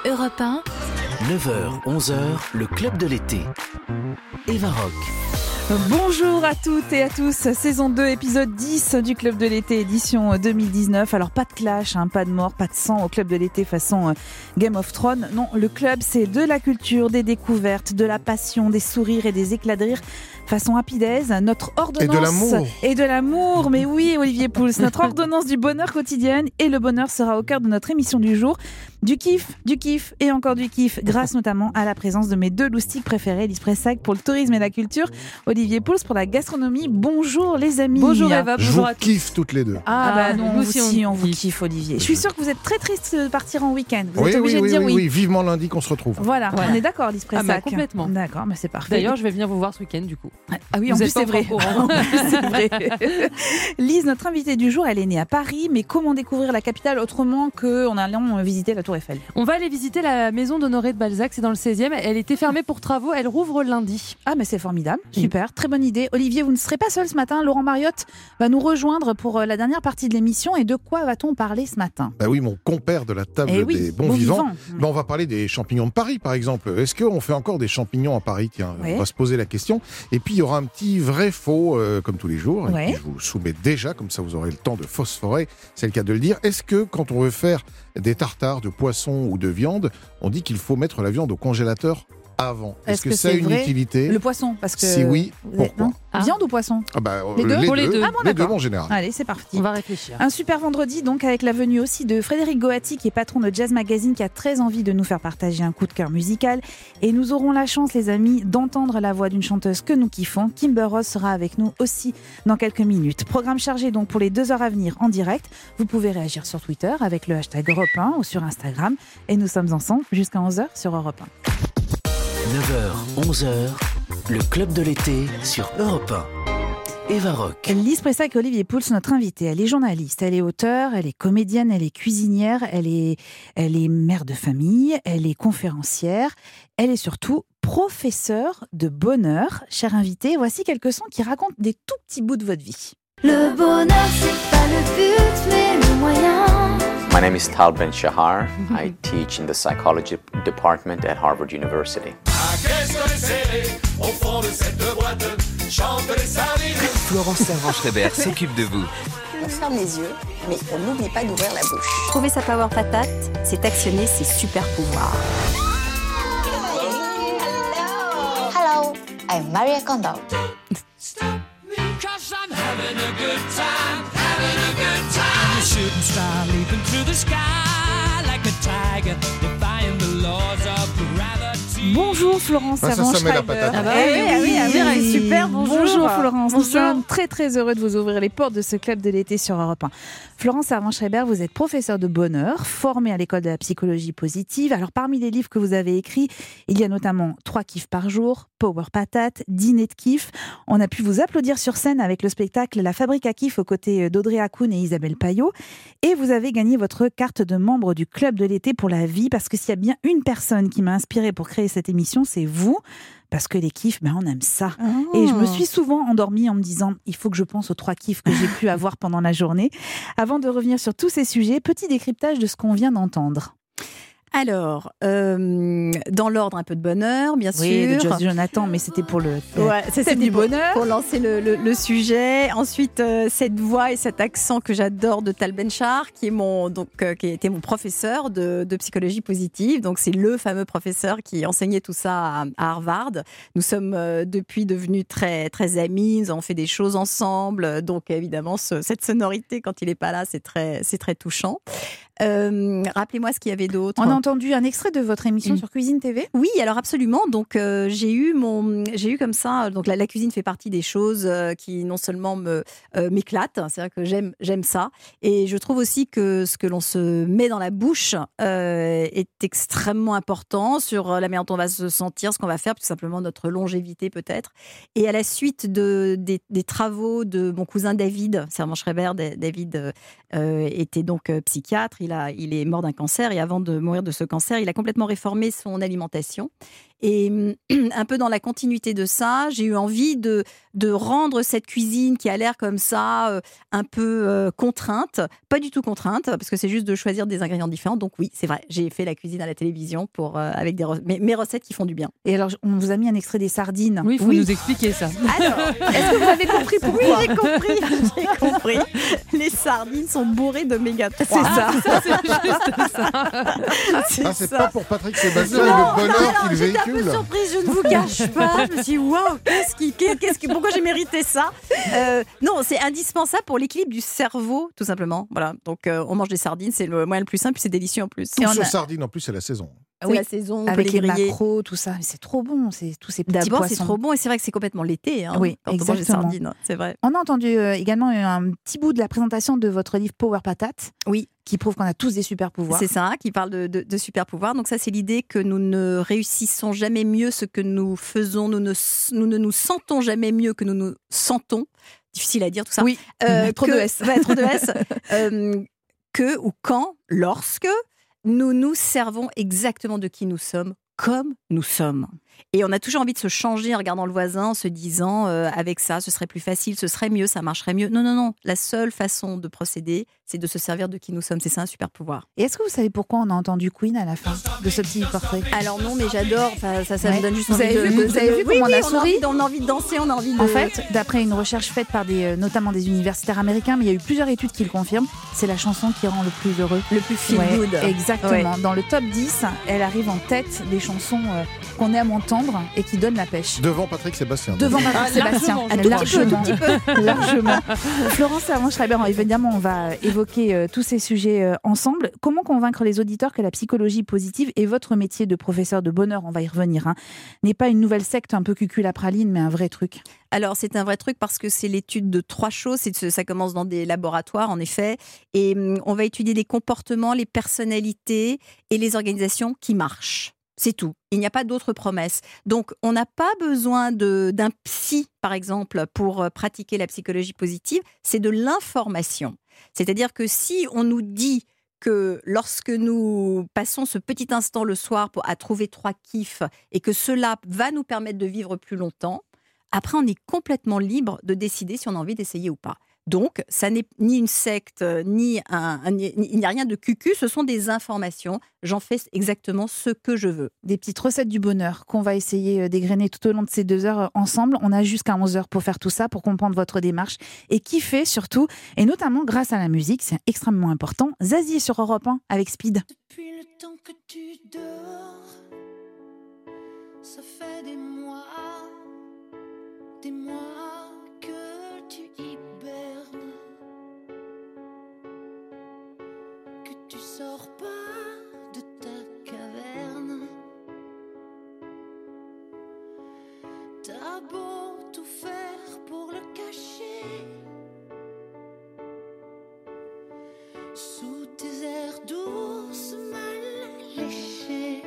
Europe 1. 9h, 11h, le club de l'été. Eva Rock. Bonjour à toutes et à tous, saison 2, épisode 10 du Club de l'été, édition 2019. Alors pas de clash, pas de mort, pas de sang au Club de l'été façon Game of Thrones. Non, le club c'est de la culture, des découvertes, de la passion, des sourires et des éclats de rire façon Happy Days. Notre ordonnance... Et de l'amour. Et de l'amour, mais oui Olivier Pouls, notre ordonnance du bonheur quotidien. Et le bonheur sera au cœur de notre émission du jour. Du kiff et encore du kiff, grâce notamment à la présence de mes deux loustiques préférés, Lise Pressac pour le tourisme et la culture, Olivier Pouls pour la gastronomie. Bonjour les amis. Bonjour Eva, bonjour à tous. Je vous kiffe toutes les deux. Non, nous aussi on vous kiffe Olivier. Je suis sûre que vous êtes très triste de partir en week-end. Vous êtes obligé de dire oui. Oui, vivement lundi qu'on se retrouve. Voilà, on est d'accord Lise Pressac. Complètement. D'accord, mais c'est parfait. D'ailleurs, je vais venir vous voir ce week-end du coup. Ah oui, vous en plus c'est vrai. En plus, c'est vrai. Lise, notre invitée du jour, elle est née à Paris, mais comment découvrir la capitale autrement qu'en allant visiter la Tour Eiffel? On va aller visiter la maison d'Honoré de Balzac, c'est dans le 16e. Elle était fermée pour travaux, elle rouvre lundi. Ah mais c'est formidable, super, très bonne idée. Olivier, vous ne serez pas seul ce matin, Laurent Mariotte va nous rejoindre pour la dernière partie de l'émission. Et de quoi va-t-on parler ce matin? Bah oui, mon compère de la table des bons vivants. On va parler des champignons de Paris par exemple. Est-ce qu'on fait encore des champignons à Paris? Tiens, on va se poser la question. Et puis il y aura un petit vrai-faux comme tous les jours. Et puis, je vous soumets déjà, comme ça vous aurez le temps de phosphorer, c'est le cas de le dire. Est-ce que quand on veut faire des tartares de poisson ou de viande, on dit qu'il faut mettre la viande au congélateur avant? Est-ce que ça a une utilité? Le poisson, parce que... Si oui, pourquoi? Viande ou poisson? Les deux. Les deux. Ah bon, les deux en général. Allez, c'est parti. On va réfléchir. Un super vendredi, donc, avec la venue aussi de Frédéric Goati, qui est patron de Jazz Magazine, qui a très envie de nous faire partager un coup de cœur musical. Et nous aurons la chance, les amis, d'entendre la voix d'une chanteuse que nous kiffons. Kimber Rose sera avec nous aussi dans quelques minutes. Programme chargé donc pour les 2 heures à venir en direct. Vous pouvez réagir sur Twitter avec le hashtag Europe 1 ou sur Instagram. Et nous sommes ensemble jusqu'à 11h sur Europe 9h, 11h, le club de l'été sur Europe 1. Eva Rock. 1. Lise Pressac et Olivier Pouls, notre invitée. Elle est journaliste, elle est auteure, elle est comédienne, elle est cuisinière, elle est mère de famille, elle est conférencière, elle est surtout professeure de bonheur. Chère invitée, voici quelques sons qui racontent des tout petits bouts de votre vie. Le bonheur, c'est pas le but, mais le moyen. My name is Tal Ben-Shahar. I teach in the psychology department at Harvard University. Florence Servan-Schreiber s'occupe de vous. On ferme les yeux, mais on n'oublie pas d'ouvrir la bouche. Trouver sa power patate, c'est actionner ses super pouvoirs. Hello, I'm Maria Kondo. Bonjour Florence Servan-Schreiber. Oui, super, bonjour Florence. Nous Bonjour. sommes très très heureux de vous ouvrir les portes de ce club de l'été sur Europe 1. Florence Servan-Schreiber, vous êtes professeure de bonheur, formée à l'école de la psychologie positive. Alors parmi les livres que vous avez écrits, il y a notamment 3 kiffs par jour, Power Patate, Dîner de kiff. On a pu vous applaudir sur scène avec le spectacle La Fabrique à kiff aux côtés d'Audrey Hakoun et Isabelle Payot. Et vous avez gagné votre carte de membre du club de l'été pour la vie, parce que s'il y a bien une personne qui m'a inspirée pour créer cette émission, c'est vous. Parce que les kiffs, on aime ça. Oh. Et je me suis souvent endormie en me disant, il faut que je pense aux 3 kiffs que j'ai pu avoir pendant la journée. Avant de revenir sur tous ces sujets, petit décryptage de ce qu'on vient d'entendre. Alors, dans l'ordre, un peu de bonheur, bien sûr. Oui, de Jonathan, mais c'était pour le c'est du bonheur. Pour lancer le sujet. Ensuite, cette voix et cet accent que j'adore de Tal Ben-Shahar, qui a été mon professeur de psychologie positive. Donc, c'est le fameux professeur qui enseignait tout ça à Harvard. Nous sommes depuis devenus très, très amis. Nous avons fait des choses ensemble. Donc, évidemment, cette sonorité, quand il n'est pas là, c'est très touchant. Rappelez-moi ce qu'il y avait d'autre. On a entendu un extrait de votre émission sur Cuisine TV. Oui, alors absolument. Donc j'ai eu comme ça. Donc la cuisine fait partie des choses qui non seulement m'éclatent, c'est-à-dire que j'aime ça, et je trouve aussi que ce que l'on se met dans la bouche est extrêmement important sur la manière dont on va se sentir, ce qu'on va faire, tout simplement notre longévité peut-être. Et à la suite des travaux de mon cousin David Servan-Schreiber, David était donc psychiatre. Il est mort d'un cancer, et avant de mourir de ce cancer, il a complètement réformé son alimentation. Et un peu dans la continuité de ça, j'ai eu envie de rendre cette cuisine qui a l'air comme ça, un peu contrainte, pas du tout contrainte, parce que c'est juste de choisir des ingrédients différents. Donc oui, c'est vrai, j'ai fait la cuisine à la télévision avec mes recettes qui font du bien. Et alors, on vous a mis un extrait des sardines. Oui, il faut nous expliquer ça. Alors, est-ce que vous avez compris pourquoi? Oui, j'ai compris. Les sardines sont bourrées d'oméga 3. C'est ça, c'est juste ça. C'est pas pour Patrick Sébastien le bonheur qu'il véhicule. J'étais un peu surprise, je ne vous cache pas. Je me suis dit, waouh, pourquoi j'ai mérité ça? Non, c'est indispensable pour l'équilibre du cerveau, tout simplement. Voilà. Donc, on mange des sardines, c'est le moyen le plus simple, puis c'est délicieux en plus. Tous sur sardines, en plus, c'est la saison. C'est la saison, avec les maquereaux, tout ça. C'est trop bon, tous ces petits poissons. D'abord, c'est trop bon et c'est vrai que c'est complètement l'été. Oui, quand exactement. on mange des sardines, c'est vrai. On a entendu également un petit bout de la présentation de votre livre Power Patate. Oui. Qui prouve qu'on a tous des super pouvoirs. C'est ça, qui parle de super pouvoirs. Donc ça, c'est l'idée que nous ne réussissons jamais mieux ce que nous faisons. Nous ne nous sentons jamais mieux que nous nous sentons. Difficile à dire tout ça. Oui, trop de S. Trop de S. Que ou quand, lorsque nous nous servons exactement de qui nous sommes, comme nous sommes. Et on a toujours envie de se changer en regardant le voisin, en se disant avec ça, ce serait plus facile, ce serait mieux, ça marcherait mieux. Non. La seule façon de procéder, c'est de se servir de qui nous sommes. C'est ça un super pouvoir. Et est-ce que vous savez pourquoi on a entendu Queen à la fin de ce petit portrait? Alors non, mais j'adore. Ça me donne juste envie Vous avez vu comment on a souri? On a envie de danser, on a envie de... En fait, d'après une recherche faite par notamment des universitaires américains, mais il y a eu plusieurs études qui le confirment, c'est la chanson qui rend le plus heureux. Le plus feel good. Exactement. Ouais. Dans le top 10, elle arrive en tête des chansons qu'on aime entendre et qui donnent la pêche. Devant Patrick Sébastien. Devant Patrick Sébastien. Largement. Florence Servan-Schreiber, évidemment, on va évoquer tous ces sujets ensemble. Comment convaincre les auditeurs que la psychologie positive et votre métier de professeur de bonheur, on va y revenir, n'est pas une nouvelle secte un peu cucul-à-praline, mais un vrai truc? Alors, c'est un vrai truc parce que c'est l'étude de 3 choses. Ça commence dans des laboratoires, en effet. Et on va étudier les comportements, les personnalités et les organisations qui marchent. C'est tout. Il n'y a pas d'autres promesses. Donc, on n'a pas besoin d'un psy, par exemple, pour pratiquer la psychologie positive. C'est de l'information. C'est-à-dire que si on nous dit que lorsque nous passons ce petit instant le soir à trouver 3 kiffs et que cela va nous permettre de vivre plus longtemps, après, on est complètement libre de décider si on a envie d'essayer ou pas. Donc, ça n'est ni une secte, il n'y a rien de cucu, ce sont des informations. J'en fais exactement ce que je veux. Des petites recettes du bonheur qu'on va essayer d'égrener tout au long de ces 2 heures ensemble. On a jusqu'à 11 heures pour faire tout ça, pour comprendre votre démarche et kiffer surtout, et notamment grâce à la musique, c'est extrêmement important. Zazie est sur Europe 1 avec Speed. Depuis le temps que tu dors, ça fait des mois que tu hibernes, que tu sors pas de ta caverne. T'as beau tout faire pour le cacher, sous tes airs douces mal léchés.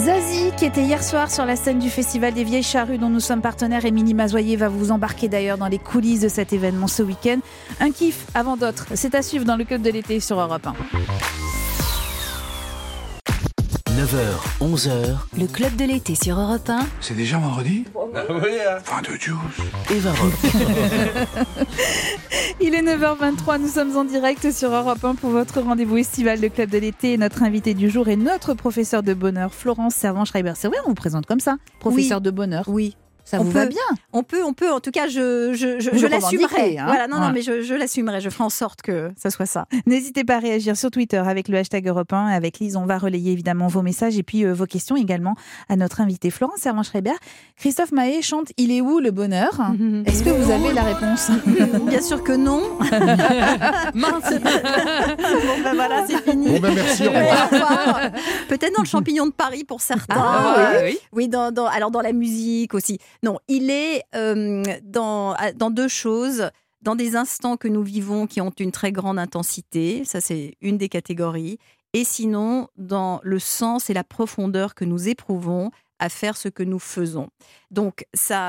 Zazie, qui était hier soir sur la scène du Festival des Vieilles Charrues dont nous sommes partenaires. Émilie Mazoyer va vous embarquer d'ailleurs dans les coulisses de cet événement ce week-end. Un kiff avant d'autres, c'est à suivre dans le Club de l'été sur Europe 1. 9h, 11h. Le Club de l'été sur Europe 1. C'est déjà vendredi ? Oui. Fin de juice. Eva Rock. Il est 9h23, nous sommes en direct sur Europe 1 pour votre rendez-vous estival de Club de l'été. Notre invité du jour est notre professeur de bonheur, Florence Servan-Schreiber. C'est vrai, on vous présente comme ça, professeur de bonheur. Oui. Ça vous va bien? On peut. En tout cas, je l'assumerai. Hein, voilà, non, mais je l'assumerai. Je ferai en sorte que ça soit ça. N'hésitez pas à réagir sur Twitter avec le hashtag Europe 1. Avec Lise, on va relayer évidemment vos messages et puis vos questions également à notre invité Florence Servan-Schreiber. Christophe Maé chante « Il est où le bonheur ?» Est-ce que vous avez la réponse? Bien sûr que non. Mince. Bon, ben voilà, c'est fini. Bon, ben merci, au revoir. Peut-être dans le champignon de Paris pour certains. Ah, oui. Oui, alors dans la musique aussi. Non, il est dans deux choses. Dans des instants que nous vivons qui ont une très grande intensité, ça c'est une des catégories. Et sinon, dans le sens et la profondeur que nous éprouvons à faire ce que nous faisons. Donc,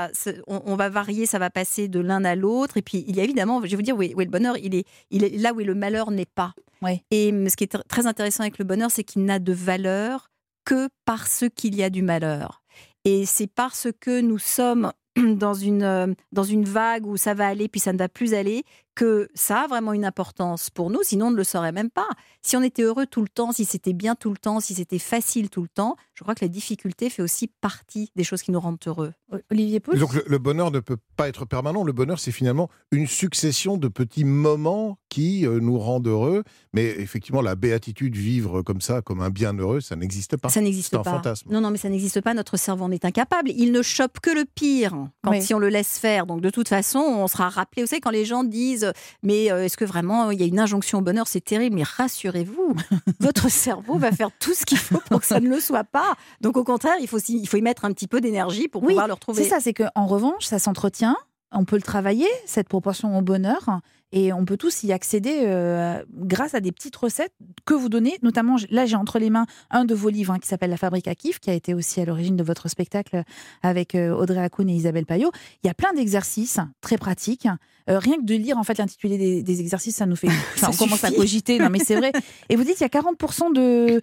on va varier, ça va passer de l'un à l'autre. Et puis, il y a évidemment, je vais vous dire, où est le bonheur, il est là où le malheur n'est pas. Oui. Et ce qui est très intéressant avec le bonheur, c'est qu'il n'a de valeur que parce qu'il y a du malheur. Et c'est parce que nous sommes dans une vague où ça va aller puis ça ne va plus aller que ça a vraiment une importance pour nous, sinon on ne le saurait même pas. Si on était heureux tout le temps, si c'était bien tout le temps, si c'était facile tout le temps, je crois que la difficulté fait aussi partie des choses qui nous rendent heureux. Olivier Pouls. Donc le bonheur ne peut pas être permanent. Le bonheur, c'est finalement une succession de petits moments qui nous rendent heureux. Mais effectivement, la béatitude, vivre comme ça, comme un bienheureux, ça n'existe pas. Ça n'existe pas. C'est un fantasme. Non, mais ça n'existe pas. Notre cerveau en est incapable. Il ne chope que le pire si on le laisse faire. Donc de toute façon, on sera rappelé. Vous savez, quand les gens disent mais est-ce que vraiment il y a une injonction au bonheur, c'est terrible. Mais rassurez-vous, votre cerveau va faire tout ce qu'il faut pour que ça ne le soit pas. Donc au contraire, il faut y mettre un petit peu ça pour pouvoir le retrouver. C'est ça, c'est qu'en revanche, ça s'entretient, on peut le travailler, cette proportion au bonheur, et on peut tous y accéder grâce à des petites recettes que vous donnez. Notamment, là, j'ai entre les mains un de vos livres qui s'appelle La Fabrique à kiff, qui a été aussi à l'origine de votre spectacle avec Audrey Hakoun et Isabelle Payot. Il y a plein d'exercices très pratiques. Rien que de lire en fait l'intitulé des exercices, ça nous fait... on commence à cogiter, non mais c'est vrai. Et vous dites qu'il y a 40%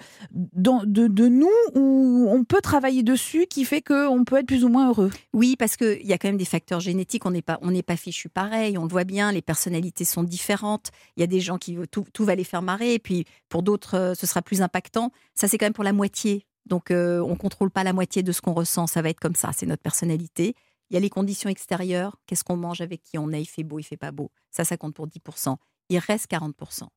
de nous où on peut travailler dessus, qui fait qu'on peut être plus ou moins heureux. Oui, parce qu'il y a quand même des facteurs génétiques. On n'est pas fichu pareil, on le voit bien, les personnalités sont différentes. Il y a des gens qui tout va les faire marrer, et puis pour d'autres, ce sera plus impactant. Ça, c'est quand même pour la moitié. Donc, on ne contrôle pas la moitié de ce qu'on ressent. Ça va être comme ça, c'est notre personnalité. Il y a les conditions extérieures. Qu'est-ce qu'on mange, avec qui on est, il fait beau, il fait pas beau. Ça compte pour 10%. Il reste 40%.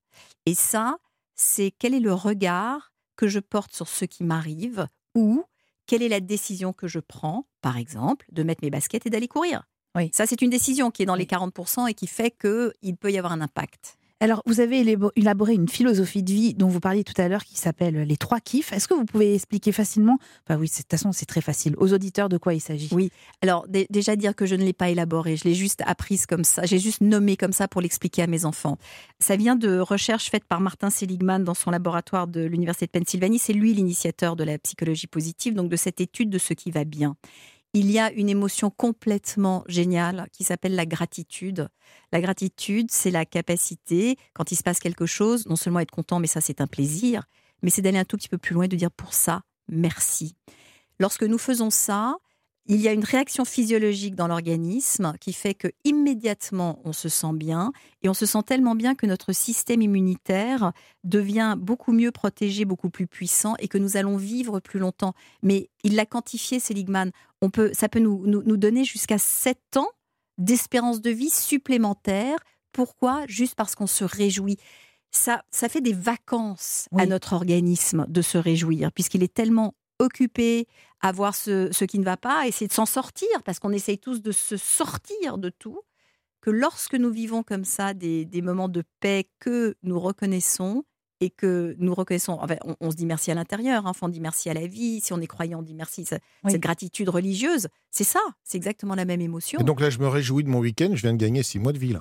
Et ça, c'est quel est le regard que je porte sur ce qui m'arrive, ou quelle est la décision que je prends, par exemple, de mettre mes baskets et d'aller courir. Oui. Ça, c'est une décision qui est dans les 40% et qui fait qu'il peut y avoir un impact. Alors, vous avez élaboré une philosophie de vie dont vous parliez tout à l'heure qui s'appelle les 3 kiffs. Est-ce que vous pouvez expliquer facilement, de toute façon, c'est très facile, aux auditeurs de quoi il s'agit? Oui, alors déjà dire que je ne l'ai pas élaboré, je l'ai juste apprise comme ça, j'ai juste nommé comme ça pour l'expliquer à mes enfants. Ça vient de recherches faites par Martin Seligman dans son laboratoire de l'Université de Pennsylvanie. C'est lui l'initiateur de la psychologie positive, donc de cette étude de ce qui va bien. Il y a une émotion complètement géniale qui s'appelle la gratitude. La gratitude, c'est la capacité, quand il se passe quelque chose, non seulement être content, mais ça c'est un plaisir, mais c'est d'aller un tout petit peu plus loin et de dire pour ça, merci. Lorsque nous faisons ça, il y a une réaction physiologique dans l'organisme qui fait que immédiatement on se sent bien, et on se sent tellement bien que notre système immunitaire devient beaucoup mieux protégé, beaucoup plus puissant, et que nous allons vivre plus longtemps. Mais il l'a quantifié, Seligman. Ça peut nous donner jusqu'à 7 ans d'espérance de vie supplémentaire. Pourquoi ? Juste parce qu'on se réjouit. Ça fait des vacances à notre organisme de se réjouir, puisqu'il est tellement occupé à voir ce qui ne va pas, essayer de s'en sortir, parce qu'on essaye tous de se sortir de tout, que lorsque nous vivons comme ça des moments de paix que nous reconnaissons, et que nous reconnaissons, enfin, on se dit merci à l'intérieur, on dit merci à la vie, si on est croyant, on dit merci, cette gratitude religieuse, c'est ça, c'est exactement la même émotion. Et donc là, je me réjouis de mon week-end, je viens de gagner 6 mois de vie, là.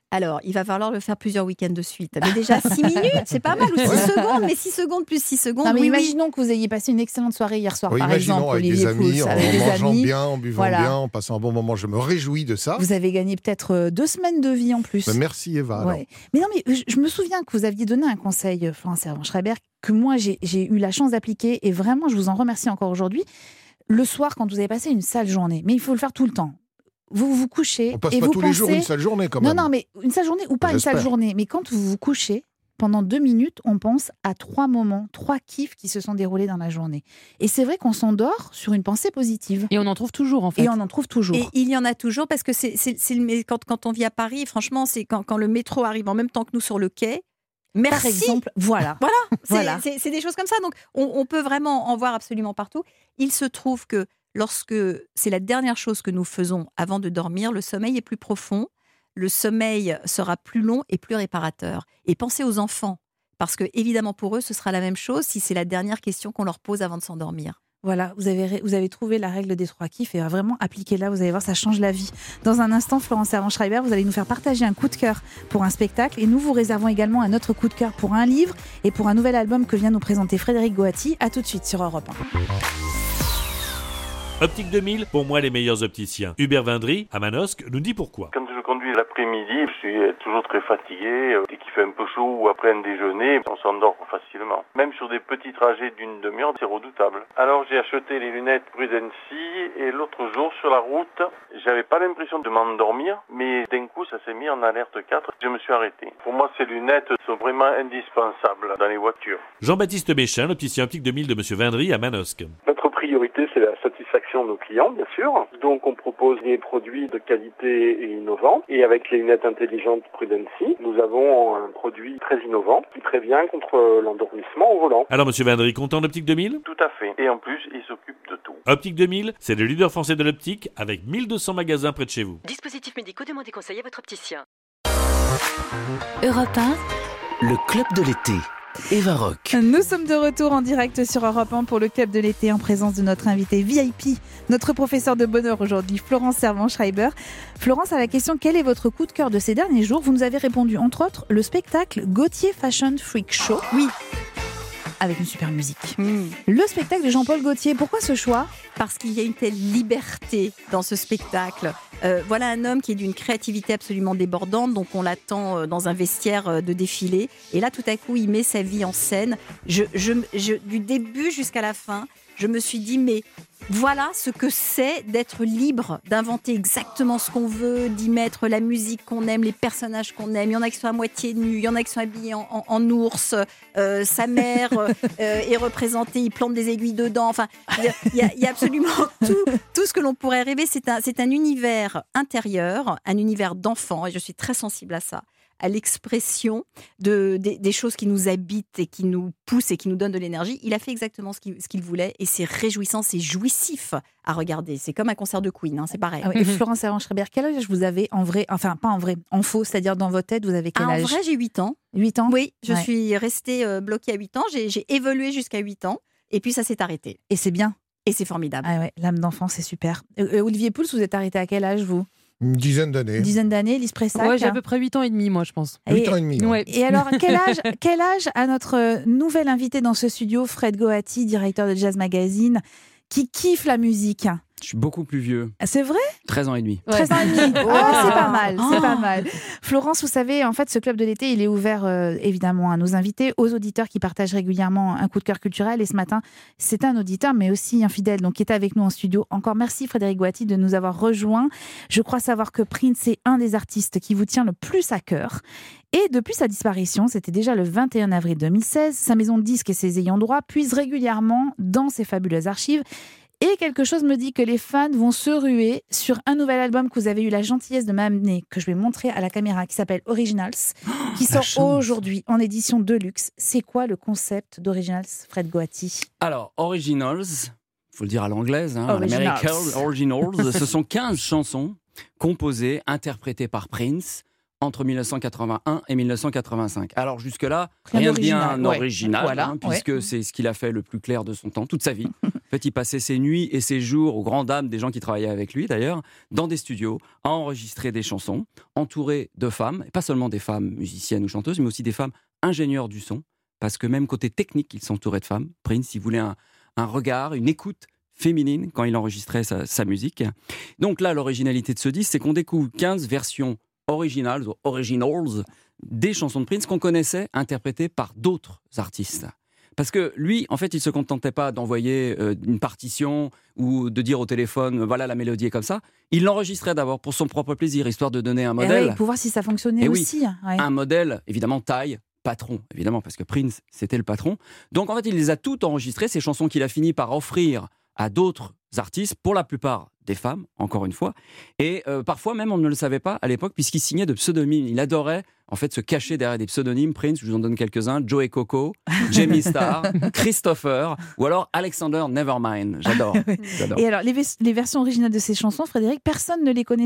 Alors, il va falloir le faire plusieurs week-ends de suite. Mais déjà 6 minutes, c'est pas mal, ou 6 secondes, mais 6 secondes plus 6 secondes. Non, mais imaginons que vous ayez passé une excellente soirée hier soir, par exemple, avec Olivier des amis, Pouls, en avec des mangeant amis. bien, en buvant bien, en passant un bon moment. Je me réjouis de ça. Vous avez gagné peut-être 2 semaines de vie en plus. Merci Eva. Ouais. Mais non, mais je me souviens que vous aviez donné un conseil, Florence Servan-Schreiber, que moi j'ai eu la chance d'appliquer, et vraiment je vous en remercie encore aujourd'hui. Le soir, quand vous avez passé une sale journée, mais il faut le faire tout le temps. Vous vous couchez. On passe et pas vous tous les jours une sale journée quand même. Non, mais une sale journée ou pas une sale journée. Mais quand vous vous couchez, pendant 2 minutes, on pense à 3 moments, 3 kiffs qui se sont déroulés dans la journée. Et c'est vrai qu'on s'endort sur une pensée positive. Et on en trouve toujours, en fait. Et on en trouve toujours. Et il y en a toujours, parce que quand on vit à Paris, franchement, c'est quand le métro arrive en même temps que nous sur le quai. Merci. Par exemple, voilà. C'est des choses comme ça. Donc, on peut vraiment en voir absolument partout. Il se trouve que lorsque c'est la dernière chose que nous faisons avant de dormir, le sommeil est plus profond, le sommeil sera plus long et plus réparateur. Et pensez aux enfants, parce que évidemment pour eux, ce sera la même chose si c'est la dernière question qu'on leur pose avant de s'endormir. Voilà, vous avez trouvé la règle des 3 kiffs et vraiment appliquez-la, vous allez voir, ça change la vie. Dans un instant, Florence Servan-Schreiber, vous allez nous faire partager un coup de cœur pour un spectacle et nous vous réservons également un autre coup de cœur pour un livre et pour un nouvel album que vient nous présenter Frédéric Goati. À tout de suite sur Europe 1. Optique 2000, pour moi les meilleurs opticiens. Hubert Vindry, à Manosque, nous dit pourquoi. Quand je conduis l'après-midi, je suis toujours très fatigué. Dès qu'il fait un peu chaud ou après un déjeuner, on s'endort facilement. Même sur des petits trajets d'une demi-heure, c'est redoutable. Alors j'ai acheté les lunettes Prudency et l'autre jour sur la route, j'avais pas l'impression de m'endormir, mais d'un coup ça s'est mis en alerte 4. Je me suis arrêté. Pour moi, ces lunettes sont vraiment indispensables dans les voitures. Jean-Baptiste Méchin, l'opticien optique 2000 de Monsieur Vindry, à Manosque. Notre priorité, c'est la satisfaction de nos clients, bien sûr. Donc, on propose des produits de qualité et innovants. Et avec les lunettes intelligentes Prudency, nous avons un produit très innovant qui prévient contre l'endormissement au volant. Alors, Monsieur Vindry, content d'Optique 2000 ? Tout à fait. Et en plus, il s'occupe de tout. Optique 2000, c'est le leader français de l'optique avec 1200 magasins près de chez vous. Dispositifs médicaux, demandez conseil à votre opticien. Europe 1, le club de l'été. Eva Rock. Nous sommes de retour en direct sur Europe 1 pour le club de l'été en présence de notre invité VIP, notre professeur de bonheur aujourd'hui, Florence Servan-Schreiber. Florence, à la question quel est votre coup de cœur de ces derniers jours, vous nous avez répondu entre autres le spectacle Gauthier Fashion Freak Show. Oui. Avec une super musique. Le spectacle de Jean-Paul Gaultier, pourquoi ce choix ? Parce qu'il y a une telle liberté dans ce spectacle. Voilà un homme qui est d'une créativité absolument débordante, donc on l'attend dans un vestiaire de défilé. Et là, tout à coup, il met sa vie en scène. Du début jusqu'à la fin, je me suis dit, mais voilà ce que c'est d'être libre, d'inventer exactement ce qu'on veut, d'y mettre la musique qu'on aime, les personnages qu'on aime. Il y en a qui sont à moitié nus, il y en a qui sont habillés en ours. Sa mère est représentée, il plante des aiguilles dedans. Enfin, il y a absolument tout ce que l'on pourrait rêver. C'est un univers intérieur, un univers d'enfant, et je suis très sensible à ça, à l'expression des choses qui nous habitent et qui nous poussent et qui nous donnent de l'énergie. Il a fait exactement ce qu'il voulait et c'est réjouissant, c'est jouissif à regarder. C'est comme un concert de Queen, hein, c'est pareil. Et Florence Servan-Schreiber, quel âge vous avez en vrai, enfin pas en vrai, en faux, c'est-à-dire dans votre tête, vous avez quel âge ? En vrai, j'ai 8 ans. 8 ans ? Oui, je suis restée bloquée à 8 ans. J'ai évolué jusqu'à 8 ans et puis ça s'est arrêté. Et c'est bien. Et c'est formidable. Ah ouais, l'âme d'enfant, c'est super. Olivier Pouls, vous êtes arrêté à quel âge, vous ? Une dizaine d'années. Une dizaine d'années, Lise Pressac. Ouais, j'ai à peu près 8 ans et demi, moi, je pense. 8 ans et demi. Ouais. Et alors, quel âge a notre nouvel invité dans ce studio, Fred Goati, directeur de Jazz Magazine, qui kiffe la musique ? Je suis beaucoup plus vieux. C'est vrai ? 13 ans et demi. 13 ans et demi. Ah, c'est pas mal, c'est pas mal. Florence, vous savez, en fait, ce club de l'été, il est ouvert évidemment à nos invités, aux auditeurs qui partagent régulièrement un coup de cœur culturel. Et ce matin, c'est un auditeur, mais aussi un fidèle, donc qui est avec nous en studio. Encore merci Frédéric Goati de nous avoir rejoints. Je crois savoir que Prince est un des artistes qui vous tient le plus à cœur. Et depuis sa disparition, c'était déjà le 21 avril 2016, sa maison de disques et ses ayants droit puisent régulièrement dans ses fabuleuses archives. Et quelque chose me dit que les fans vont se ruer sur un nouvel album que vous avez eu la gentillesse de m'amener, que je vais montrer à la caméra, qui s'appelle Originals, qui sort aujourd'hui en édition de luxe. C'est quoi le concept d'Originals, Fred Goati ? Alors, Originals, il faut le dire à l'anglaise, hein, American Originals, ce sont 15 chansons composées, interprétées par Prince entre 1981 et 1985. Alors jusque-là, rien de bien original, voilà, puisque c'est ce qu'il a fait le plus clair de son temps, toute sa vie. En fait, il passait ses nuits et ses jours, aux grandes dames des gens qui travaillaient avec lui d'ailleurs, dans des studios, à enregistrer des chansons, entouré de femmes, et pas seulement des femmes musiciennes ou chanteuses, mais aussi des femmes ingénieurs du son, parce que même côté technique, il s'entourait de femmes. Prince, il voulait un regard, une écoute féminine quand il enregistrait sa musique. Donc là, l'originalité de ce disque, c'est qu'on découvre 15 versions originales des chansons de Prince qu'on connaissait interprétées par d'autres artistes. Parce que lui, en fait, il ne se contentait pas d'envoyer une partition ou de dire au téléphone, voilà, la mélodie est comme ça. Il l'enregistrait d'abord pour son propre plaisir, histoire de donner un modèle. Oui, pour voir si ça fonctionnait aussi. Oui, un modèle, évidemment, taille, patron, évidemment, parce que Prince, c'était le patron. Donc, en fait, il les a toutes enregistrées, ces chansons qu'il a fini par offrir à d'autres artistes, pour la plupart des femmes, encore une fois. Et parfois, même, on ne le savait pas à l'époque, puisqu'il signait de pseudonymes. Il adorait, en fait, se cacher derrière des pseudonymes. Prince, je vous en donne quelques-uns, Joe et Coco, Jamie Starr, Christopher, ou alors Alexander Nevermind. J'adore. Et alors, les versions originales de ces chansons, Frédéric, personne ne les connaissait ?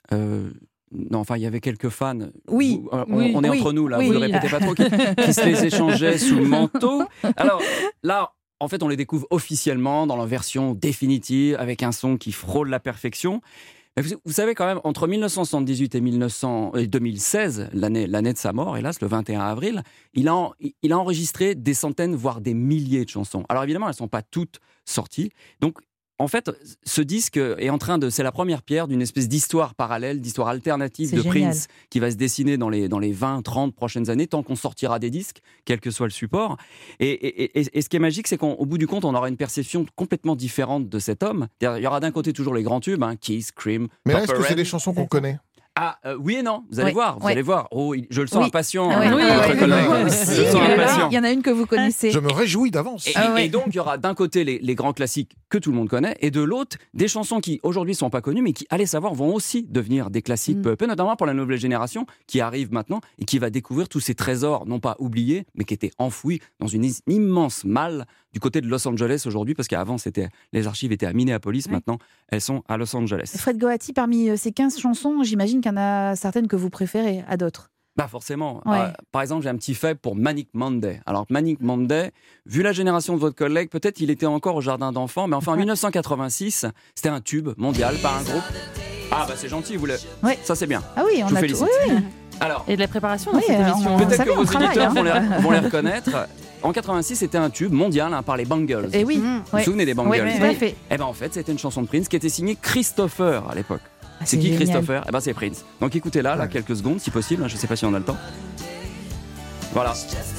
Non, enfin, il y avait quelques fans. Oui. On est entre nous, là, vous ne le répétez pas trop, qui se les échangeaient sous le manteau. Alors, là, en fait, on les découvre officiellement dans leur version définitive, avec un son qui frôle la perfection. Mais vous savez quand même, entre 1978 et 2016, l'année de sa mort, hélas, le 21 avril, il a enregistré des centaines, voire des milliers de chansons. Alors évidemment, elles ne sont pas toutes sorties. Donc, en fait, ce disque est en train c'est la première pierre d'une espèce d'histoire parallèle, d'histoire alternative de Prince qui va se dessiner dans les 20, 30 prochaines années, tant qu'on sortira des disques, quel que soit le support. Et ce qui est magique, c'est qu'au bout du compte, on aura une perception complètement différente de cet homme. Il y aura d'un côté toujours les grands tubes, Kiss, Cream, mais là, est-ce que c'est des chansons qu'on connaît ? Oui et non, vous allez voir. Oh, je le sens impatient. Votre collègue. Il y en a une que vous connaissez. Je me réjouis d'avance. Et donc, il y aura d'un côté les grands classiques que tout le monde connaît, et de l'autre, des chansons qui aujourd'hui ne sont pas connues, mais qui, allez savoir, vont aussi devenir des classiques, peu notamment pour la nouvelle génération qui arrive maintenant et qui va découvrir tous ces trésors, non pas oubliés, mais qui étaient enfouis dans une immense malle du côté de Los Angeles aujourd'hui, parce qu'avant, les archives étaient à Minneapolis, maintenant, elles sont à Los Angeles. Fred Goati, parmi ces 15 chansons, j'imagine qu'il y en a certaines que vous préférez à d'autres. Forcément. Par exemple, j'ai un petit fait pour Manic Monday. Alors, Manic Monday, vu la génération de votre collègue, peut-être il était encore au jardin d'enfants, mais enfin, en 1986, c'était un tube mondial par un groupe. C'est gentil, vous l'avez. Ça, c'est bien. Ah oui, je vous félicite. Alors, et de la préparation dans cette émission. Peut-être que vos auditeurs vont les reconnaître. En 86, c'était un tube mondial par les Bangles. Et oui. Vous vous souvenez des Bangles? Oui. En fait, c'était une chanson de Prince qui était signée Christopher à l'époque. C'est qui Christopher? C'est Prince. Donc écoutez là, quelques secondes si possible, je ne sais pas si on a le temps. Voilà.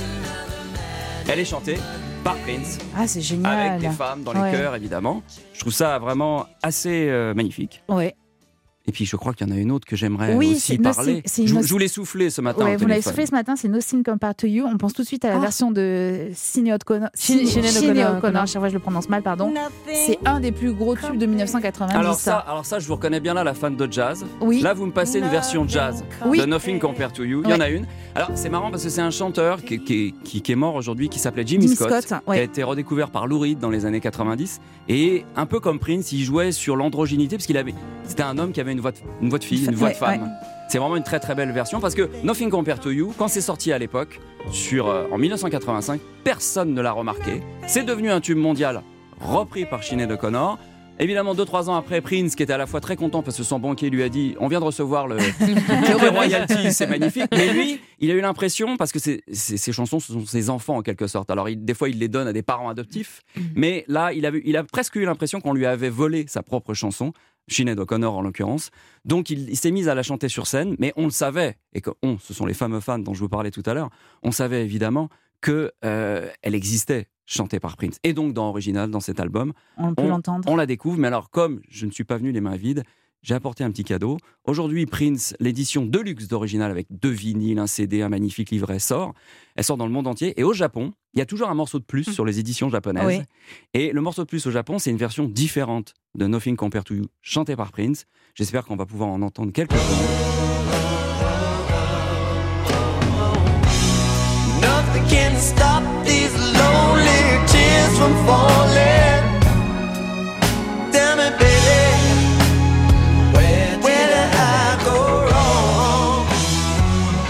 Elle est chantée par Prince. C'est génial. Avec des femmes dans les chœurs, évidemment. Je trouve ça vraiment assez magnifique. Ouais. Et puis je crois qu'il y en a une autre que j'aimerais aussi parler. Je vous l'ai soufflé ce matin. Vous l'avez soufflé ce matin, c'est Nothing Compared to You. On pense tout de suite à la version de Sinéad O'Connor. À chaque fois je le prononce mal, pardon. C'est un des plus gros tubes de 1990. Alors ça, je vous reconnais bien là, la fan de jazz. Oui. Là, vous me passez une version jazz de Nothing Compared to You. Il y en a une. Alors c'est marrant parce que c'est un chanteur qui est mort aujourd'hui, qui s'appelait Jimmy Scott, qui a été redécouvert par Lou Reed dans les années 90. Et un peu comme Prince, il jouait sur l'androgynité parce c'était un homme qui avait une voix de fille, une voix de femme. C'est vraiment une très très belle version parce que Nothing Compared to You, quand c'est sorti à l'époque, en 1985, personne ne l'a remarqué. C'est devenu un tube mondial repris par Sinéad O'Connor. Évidemment, 2-3 ans après, Prince, qui était à la fois très content parce que son banquier lui a dit « On vient de recevoir le royalty, c'est magnifique ». Mais lui, il a eu l'impression, parce que ces chansons, ce sont ses enfants en quelque sorte. Alors, des fois, il les donne à des parents adoptifs. Mais là, il a presque eu l'impression qu'on lui avait volé sa propre chanson. Sinéad O'Connor en l'occurrence. Donc il s'est mis à la chanter sur scène, mais on le savait, et ce sont les fameux fans dont je vous parlais tout à l'heure, on savait évidemment qu'elle existait, chantée par Prince. Et donc dans Original, dans cet album, on la découvre, mais alors comme je ne suis pas venu les mains vides, j'ai apporté un petit cadeau. Aujourd'hui, Prince, l'édition Deluxe d'Original avec 2 vinyles, un CD, un magnifique livret sort. Elle sort dans le monde entier. Et au Japon, il y a toujours un morceau de plus sur les éditions japonaises. Oui. Et le morceau de plus au Japon, c'est une version différente de Nothing Compared to You, chantée par Prince. J'espère qu'on va pouvoir en entendre quelques secondes. Nothing can stop these lonely tears from falling. Tell me, baby, where did I go wrong?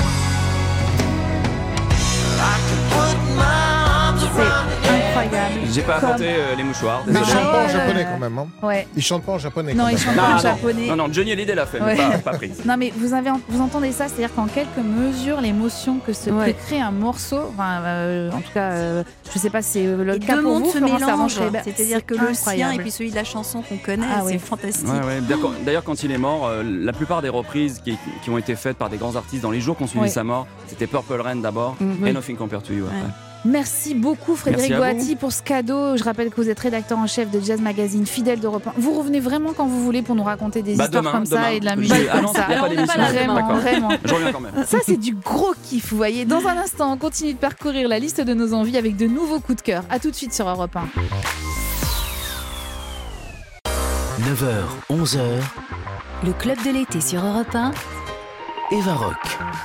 I can put my arms around you. Incroyable. J'ai pas inventé les mouchoirs. Mais ils chantent pas en japonais quand même. Ouais. Ils chantent pas en japonais. Non, ils chantent pas en japonais. Non, Johnny Hallyday l'a fait, mais pas Prince. Non, mais vous entendez ça, c'est-à-dire qu'en quelques mesures, l'émotion que se crée un morceau, en tout cas, je sais pas si c'est le cas pour vous, se mélangent. C'est-à-dire que le sien et puis celui de la chanson qu'on connaît, c'est fantastique. Ouais. D'ailleurs, quand il est mort, la plupart des reprises qui ont été faites par des grands artistes dans les jours qui ont suivi sa mort, c'était Purple Rain d'abord et Nothing Compared to You après. Merci beaucoup Frédéric Boati pour ce cadeau. Je rappelle que vous êtes rédacteur en chef de Jazz Magazine, fidèle d'Europe 1. Vous revenez vraiment quand vous voulez pour nous raconter des histoires comme ça et de la musique comme ça. Vraiment. Je reviens quand même. Ça, c'est du gros kiff, vous voyez. Dans un instant, on continue de parcourir la liste de nos envies avec de nouveaux coups de cœur. À tout de suite sur Europe 1. 9h, 11h. Le club de l'été sur Europe 1. Eva Rock.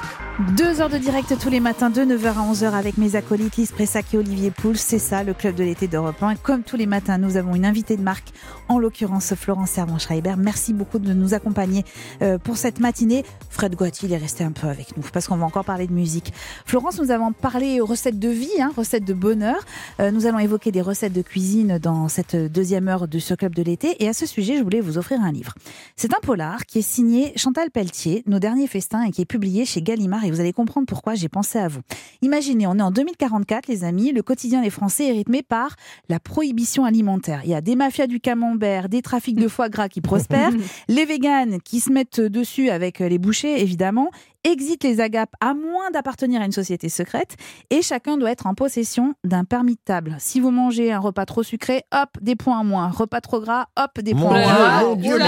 2 heures de direct tous les matins de 9h à 11h avec mes acolytes Lise Pressac et Olivier Pouls. C'est ça, le club de l'été d'Europe 1. Comme tous les matins, nous avons une invitée de marque, en l'occurrence Florence Servan-Schreiber. Merci beaucoup de nous accompagner pour cette matinée. Fred Goati, il est resté un peu avec nous parce qu'on va encore parler de musique. Florence, nous avons parlé recettes de vie, recettes de bonheur. Nous allons évoquer des recettes de cuisine dans cette deuxième heure de ce club de l'été. Et à ce sujet, je voulais vous offrir un livre. C'est un polar qui est signé Chantal Pelletier, Nos derniers festins, et qui est publié chez Gallimard. Et vous allez comprendre pourquoi j'ai pensé à vous. Imaginez, on est en 2044, les amis, le quotidien des Français est rythmé par la prohibition alimentaire. Il y a des mafias du camembert, des trafics de foie gras qui prospèrent, les véganes qui se mettent dessus avec les bouchers, évidemment, exit les agapes à moins d'appartenir à une société secrète, et chacun doit être en possession d'un permis de table. Si vous mangez un repas trop sucré, hop, des points en moins. Repas trop gras, hop, des points en moins. Mon Dieu,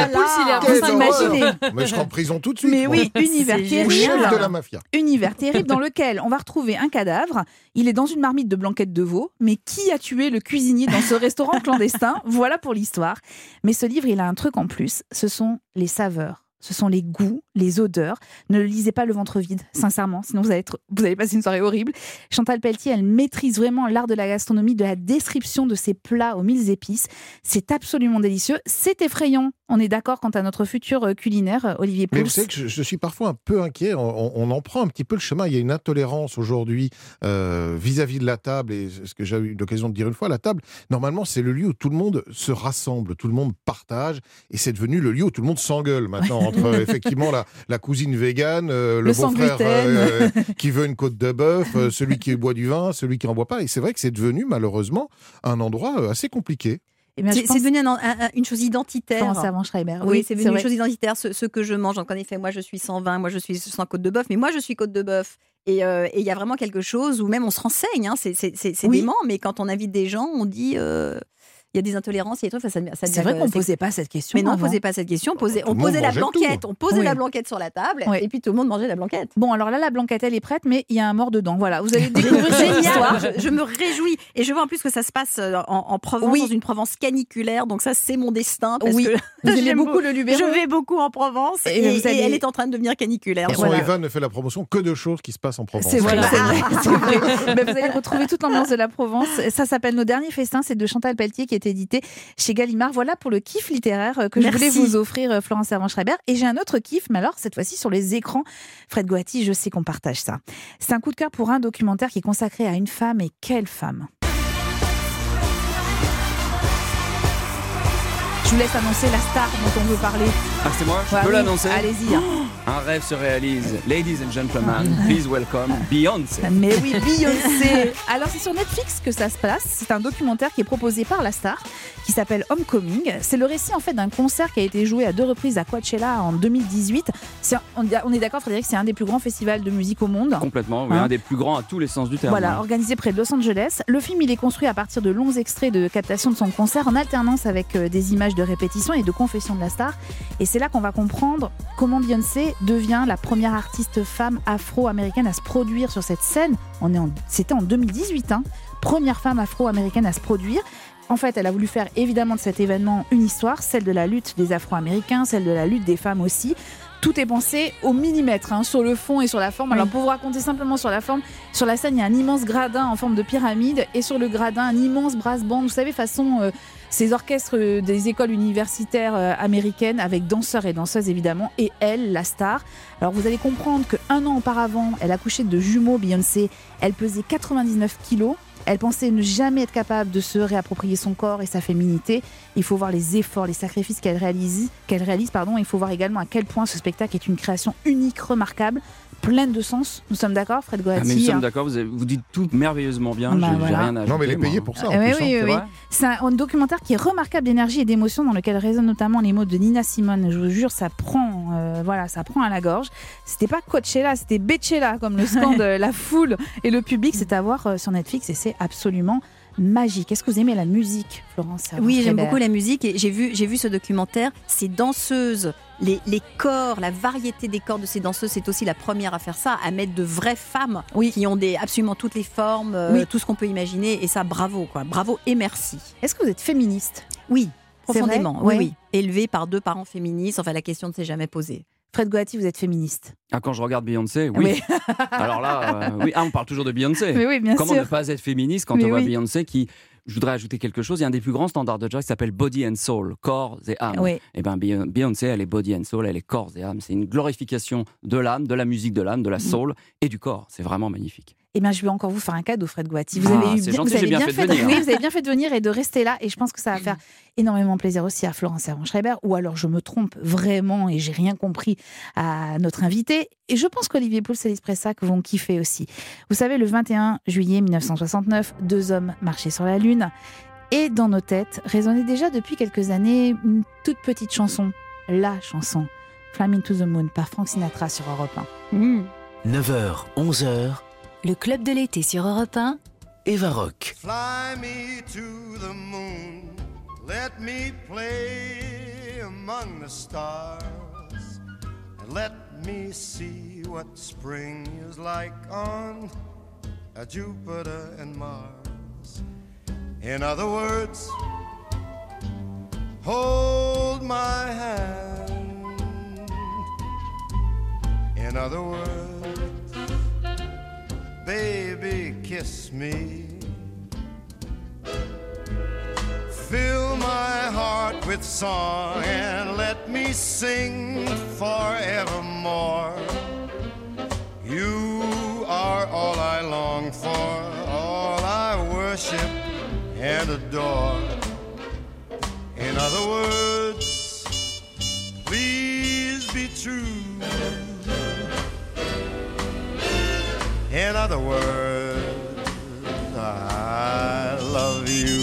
mais je serai en prison tout de suite. Mais oui, univers terrible. Chef de la mafia. Univers terrible dans lequel on va retrouver un cadavre. Il est dans une marmite de blanquette de veau. Mais qui a tué le cuisinier dans ce restaurant clandestin ? Voilà pour l'histoire. Mais ce livre, il a un truc en plus. Ce sont les saveurs. Ce sont les goûts, les odeurs. Ne le lisez pas le ventre vide, sincèrement, sinon vous allez passer une soirée horrible. Chantal Pelletier, elle maîtrise vraiment l'art de la gastronomie, de la description de ses plats aux 1000 épices. C'est absolument délicieux. C'est effrayant. On est d'accord quant à notre futur culinaire, Olivier Pouls. Mais vous savez que je suis parfois un peu inquiet. On en prend un petit peu le chemin. Il y a une intolérance aujourd'hui vis-à-vis de la table. Et ce que j'ai eu l'occasion de dire une fois, la table, normalement, c'est le lieu où tout le monde se rassemble, tout le monde partage. Et c'est devenu le lieu où tout le monde s'engueule maintenant. Entre effectivement la cousine végane, le beau-frère qui veut une côte de bœuf, celui qui boit du vin, celui qui n'en boit pas. Et c'est vrai que c'est devenu malheureusement un endroit assez compliqué. C'est devenu une chose identitaire. Florence Servan-Schreiber. Oui, c'est devenu une chose identitaire. Ce que je mange, donc en effet, moi je suis sans vin, moi je suis sans côte de bœuf, mais moi je suis côte de bœuf. Et il y a vraiment quelque chose où même on se renseigne, c'est dément, mais quand on invite des gens, on dit... il y a des intolérances, il y a des trucs, c'est vrai qu'on ne posait pas cette question. Mais non, on ne posait pas cette question. On posait la blanquette. On posait la blanquette sur la table et puis tout le monde mangeait la blanquette. Bon, alors là, la blanquette, elle est prête, mais il y a un mort dedans. Voilà, vous allez découvrir cette histoire. Je me réjouis. Et je vois en plus que ça se passe en Provence, dans une Provence caniculaire. Donc ça, c'est mon destin. Parce que vous aimez beaucoup le Luberon. Je vais beaucoup en Provence et elle est en train de devenir caniculaire. Eva ne fait la promotion que de choses qui se passent en Provence. C'est vrai. Mais vous allez retrouver toute l'ambiance de la Provence. Ça s'appelle Nos derniers festins. C'est de Chantal Pelletier qui est édité chez Gallimard. Voilà pour le kiff littéraire que je voulais vous offrir, Florence Servan-Schreiber. Et j'ai un autre kiff, mais alors cette fois-ci sur les écrans. Fred Goati, je sais qu'on partage ça. C'est un coup de cœur pour un documentaire qui est consacré à une femme, et quelle femme! Je vous laisse annoncer la star dont on veut parler. Ah, c'est moi? Je peux l'annoncer? Allez-y. Un rêve se réalise. Ladies and gentlemen, please welcome Beyoncé. Mais oui, Beyoncé. Alors, c'est sur Netflix que ça se passe. C'est un documentaire qui est proposé par la star, qui s'appelle Homecoming. C'est le récit, en fait, d'un concert qui a été joué à 2 reprises à Coachella en 2018. On est d'accord, Frédéric, c'est un des plus grands festivals de musique au monde. Complètement, oui, un des plus grands à tous les sens du terme. Voilà, organisé près de Los Angeles. Le film, il est construit à partir de longs extraits de captation de son concert, en alternance avec des images de répétition et de confession de la star. Et c'est là qu'on va comprendre comment Beyoncé devient la première artiste femme afro-américaine à se produire sur cette scène. C'était en 2018, première femme afro-américaine à se produire. En fait, elle a voulu faire évidemment de cet événement une histoire, celle de la lutte des Afro-Américains, celle de la lutte des femmes aussi. Tout est pensé au millimètre, sur le fond et sur la forme. Alors pour vous raconter simplement sur la forme, sur la scène, il y a un immense gradin en forme de pyramide et sur le gradin, un immense brass band, vous savez, façon ces orchestres des écoles universitaires américaines avec danseurs et danseuses évidemment, et elle, la star. Alors vous allez comprendre qu'un an auparavant, elle a accouché de jumeaux, Beyoncé. Elle pesait 99 kilos. Elle pensait ne jamais être capable de se réapproprier son corps et sa féminité. Il faut voir les efforts, les sacrifices qu'elle réalise. Il faut voir également à quel point ce spectacle est une création unique, remarquable, pleine de sens. Nous sommes d'accord, Fred Goati? Mais nous sommes d'accord, vous dites tout merveilleusement bien. J'ai rien à ajouter. Non, mais elle est payée pour ça. Oui. C'est un documentaire qui est remarquable d'énergie et d'émotion, dans lequel résonnent notamment les mots de Nina Simone. Je vous jure, ça prend à la gorge. C'était pas Coachella, c'était Becella, comme le scande la foule et le public. C'est à voir sur Netflix et c'est absolument magique. Est-ce que vous aimez la musique, Florence? Oui, j'aime beaucoup la musique et j'ai vu ce documentaire. Ces danseuses, les corps, la variété des corps de ces danseuses, c'est aussi la première à faire ça, à mettre de vraies femmes qui ont absolument toutes les formes, tout ce qu'on peut imaginer. Et ça, bravo, quoi. Bravo et merci. Est-ce que vous êtes féministe? Oui, profondément. Oui. Élevée par 2 parents féministes, enfin la question ne s'est jamais posée. Fred Goati, vous êtes féministe? Quand je regarde Beyoncé, oui. Alors là, oui. On parle toujours de Beyoncé. Mais oui, bien Comment sûr. ne pas être féministe quand on voit Beyoncé qui... Je voudrais ajouter quelque chose. Il y a un des plus grands standards de jazz qui s'appelle Body and Soul, corps et âme. Oui. Et bien Beyoncé, elle est Body and Soul, elle est corps et âme. C'est une glorification de l'âme, de la musique de l'âme, de la soul et du corps. C'est vraiment magnifique. Eh bien, je vais encore vous faire un cadeau, Fred Goati. Vous avez bien fait de venir et de rester là. Et je pense que ça va faire énormément plaisir aussi à Florence Servan-Schreiber. Ou alors, je me trompe vraiment et j'ai rien compris à notre invité. Et je pense qu'Olivier Pouls et Lise Pressac vont kiffer aussi. Vous savez, le 21 juillet 1969, 2 hommes marchaient sur la Lune. Et dans nos têtes, résonnait déjà depuis quelques années une toute petite chanson. La chanson. Flying to the Moon par Frank Sinatra sur Europe 1. 9h, 11h. Le club de l'été sur Europe 1. Eva Rock. Fly me to the moon, let me play among the stars, and let me see what spring is like on Jupiter and Mars. In other words, hold my hand. In other words, baby, kiss me. Fill my heart with song and let me sing forevermore. You are all I long for, all I worship and adore. In other words, please be true. In other words, I love you.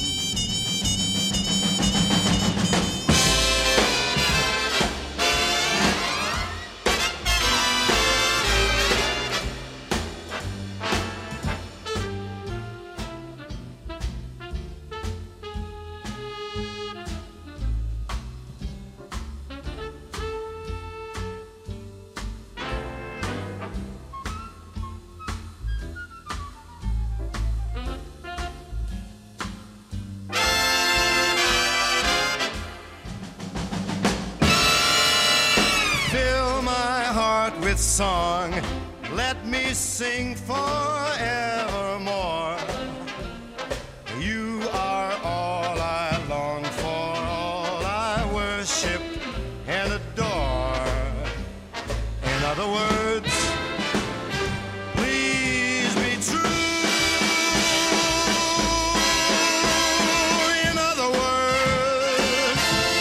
Song, let me sing forevermore. You are all I long for, all I worship and adore. In other words, please be true. In other words,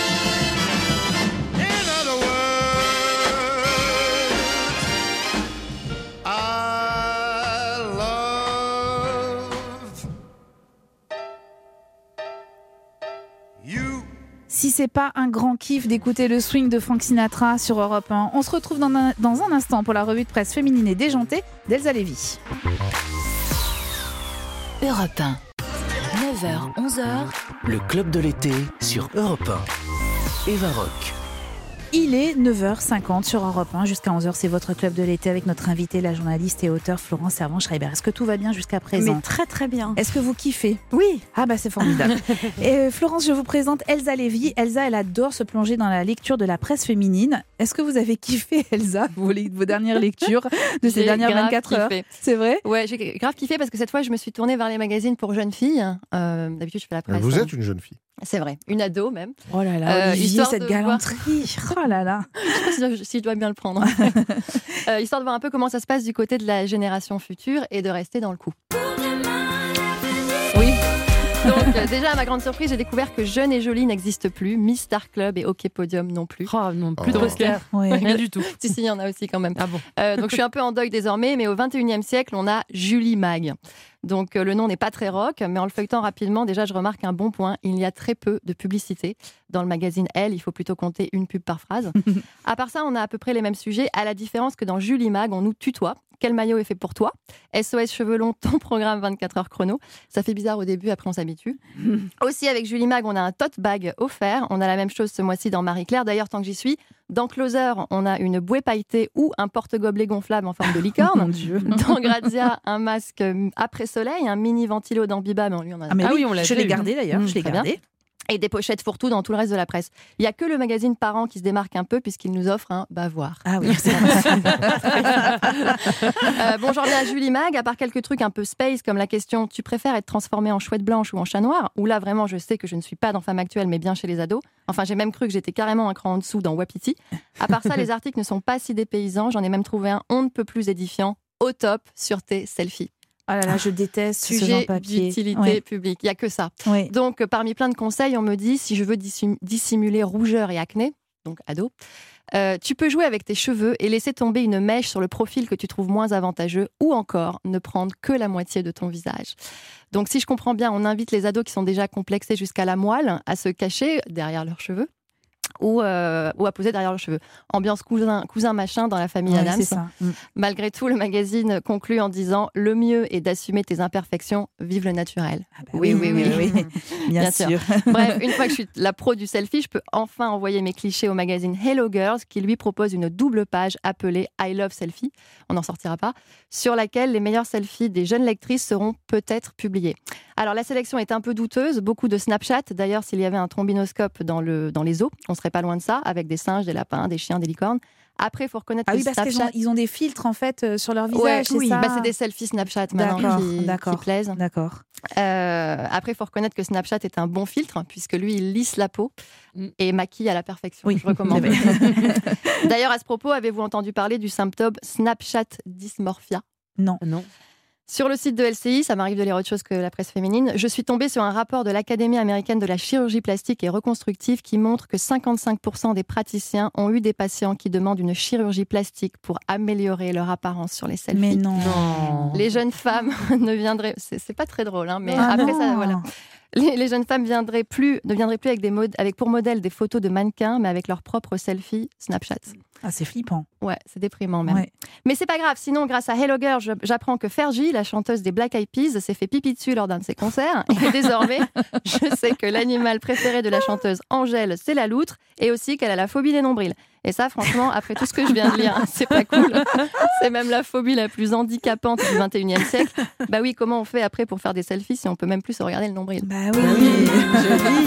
Si c'est pas un grand kiff d'écouter le swing de Frank Sinatra sur Europe 1, on se retrouve dans un instant pour la revue de presse féminine et déjantée d'Elsa Lévy. Europe 1, 9h, 11h. Le club de l'été sur Europe 1. Eva Rock. Il est 9h50 sur Europe 1. Jusqu'à 11h, c'est votre club de l'été avec notre invitée, la journaliste et auteure Florence Servan-Schreiber. Est-ce que tout va bien jusqu'à présent? Mais très très bien. Est-ce que vous kiffez? Oui. Ah bah c'est formidable. Et Florence, je vous présente Elsa Lévy. Elsa, elle adore se plonger dans la lecture de la presse féminine. Est-ce que vous avez kiffé, Elsa, vos dernières lectures de ces dernières 24 heures? C'est vrai? Ouais, j'ai grave kiffé parce que cette fois, je me suis tournée vers les magazines pour jeunes filles. D'habitude, je fais la presse. Vous êtes une jeune fille. C'est vrai, une ado même. Oh là là, Olivier, cette galanterie. Oh là là. Je sais pas si je dois bien le prendre. Histoire de voir un peu comment ça se passe du côté de la génération future et de rester dans le coup. Donc déjà, à ma grande surprise, j'ai découvert que Jeune et Jolie n'existe plus, Miss Star Club et Hockey Podium non plus. Oh non, plus de roster. Rien du tout. Si, il y en a aussi quand même. Ah bon. Donc je suis un peu en deuil désormais, mais au 21e siècle, on a Julie Mag. Donc le nom n'est pas très rock, mais en le feuilletant rapidement, déjà je remarque un bon point, il y a très peu de publicité. Dans le magazine Elle, il faut plutôt compter une pub par phrase. À part ça, on a à peu près les mêmes sujets, à la différence que dans Julie Mag, on nous tutoie. Quel maillot est fait pour toi? SOS cheveux longs, ton programme 24 heures chrono. Ça fait bizarre au début, après on s'habitue. Aussi avec Julie Mag, on a un tote bag offert. On a la même chose ce mois-ci dans Marie-Claire. D'ailleurs, tant que j'y suis, dans Closer, on a une bouée pailletée ou un porte-gobelet gonflable en forme de licorne. Mon Dieu. Dans Grazia, un masque après-soleil, un mini ventilo dans Biba. Mais lui, on a... oui, on l'a. Je l'ai gardé d'ailleurs. Je l'ai gardé. Et des pochettes fourre-tout dans tout le reste de la presse. Il n'y a que le magazine Parents qui se démarque un peu puisqu'il nous offre un bavoir. Ah oui, c'est bon, j'en reviens à Julie Mag, à part quelques trucs un peu space comme la question « Tu préfères être transformée en chouette blanche ou en chat noir ?» Où là, vraiment, je sais que je ne suis pas dans Femme Actuelle, mais bien chez les ados. Enfin, j'ai même cru que j'étais carrément un cran en dessous dans Wapiti. À part ça, les articles ne sont pas si dépaysants. J'en ai même trouvé un on ne peut plus édifiant, au top, sûreté, selfie. Oh là là, je déteste ce genre Sujet de papier. d'utilité publique, il n'y a que ça. Oui. Donc, parmi plein de conseils, on me dit, si je veux dissimuler rougeur et acné, donc ado, tu peux jouer avec tes cheveux et laisser tomber une mèche sur le profil que tu trouves moins avantageux, ou encore ne prendre que la moitié de ton visage. Donc, si je comprends bien, on invite les ados qui sont déjà complexés jusqu'à la moelle à se cacher derrière leurs cheveux. Ou à poser derrière leurs cheveux. Ambiance cousin machin dans la famille Adams. C'est ça. Malgré tout, le magazine conclut en disant « Le mieux est d'assumer tes imperfections, vive le naturel ». Oui. Bien sûr. Bref, une fois que je suis la pro du selfie, je peux enfin envoyer mes clichés au magazine Hello Girls qui lui propose une double page appelée « I Love Selfie », on n'en sortira pas, sur laquelle les meilleurs selfies des jeunes lectrices seront peut-être publiés. Alors la sélection est un peu douteuse, beaucoup de Snapchat. D'ailleurs, s'il y avait un trombinoscope dans les zoos, on serait pas loin de ça, avec des singes, des lapins, des chiens, des licornes. Après, il faut reconnaître que parce Snapchat... qu'ils ont des filtres en fait sur leur visage, c'est ça. C'est des selfies Snapchat maintenant qui plaisent. D'accord. Après, il faut reconnaître que Snapchat est un bon filtre puisque lui, il lisse la peau et maquille à la perfection. Oui. Je recommande. D'ailleurs, à ce propos, avez-vous entendu parler du symptôme Snapchat dysmorphia? Non. Sur le site de LCI, ça m'arrive de lire autre chose que la presse féminine, je suis tombée sur un rapport de l'Académie américaine de la chirurgie plastique et reconstructive qui montre que 55% des praticiens ont eu des patients qui demandent une chirurgie plastique pour améliorer leur apparence sur les selfies. Mais non. Les jeunes femmes ne viendraient... C'est pas très drôle, mais après ça, voilà. Les jeunes femmes ne viendraient plus avec pour modèle des photos de mannequins, mais avec leurs propres selfies Snapchat. Ah, c'est flippant. Ouais, c'est déprimant même. Ouais. Mais c'est pas grave, sinon grâce à Hello Girl, j'apprends que Fergie, la chanteuse des Black Eyed Peas, s'est fait pipi dessus lors d'un de ses concerts. Et désormais, je sais que l'animal préféré de la chanteuse Angèle, c'est la loutre, et aussi qu'elle a la phobie des nombrils. Et ça, franchement, après tout ce que je viens de lire, c'est pas cool. C'est même la phobie la plus handicapante du 21e siècle. Bah oui, comment on fait après pour faire des selfies si on peut même plus se regarder le nombril? Bah oui, joli.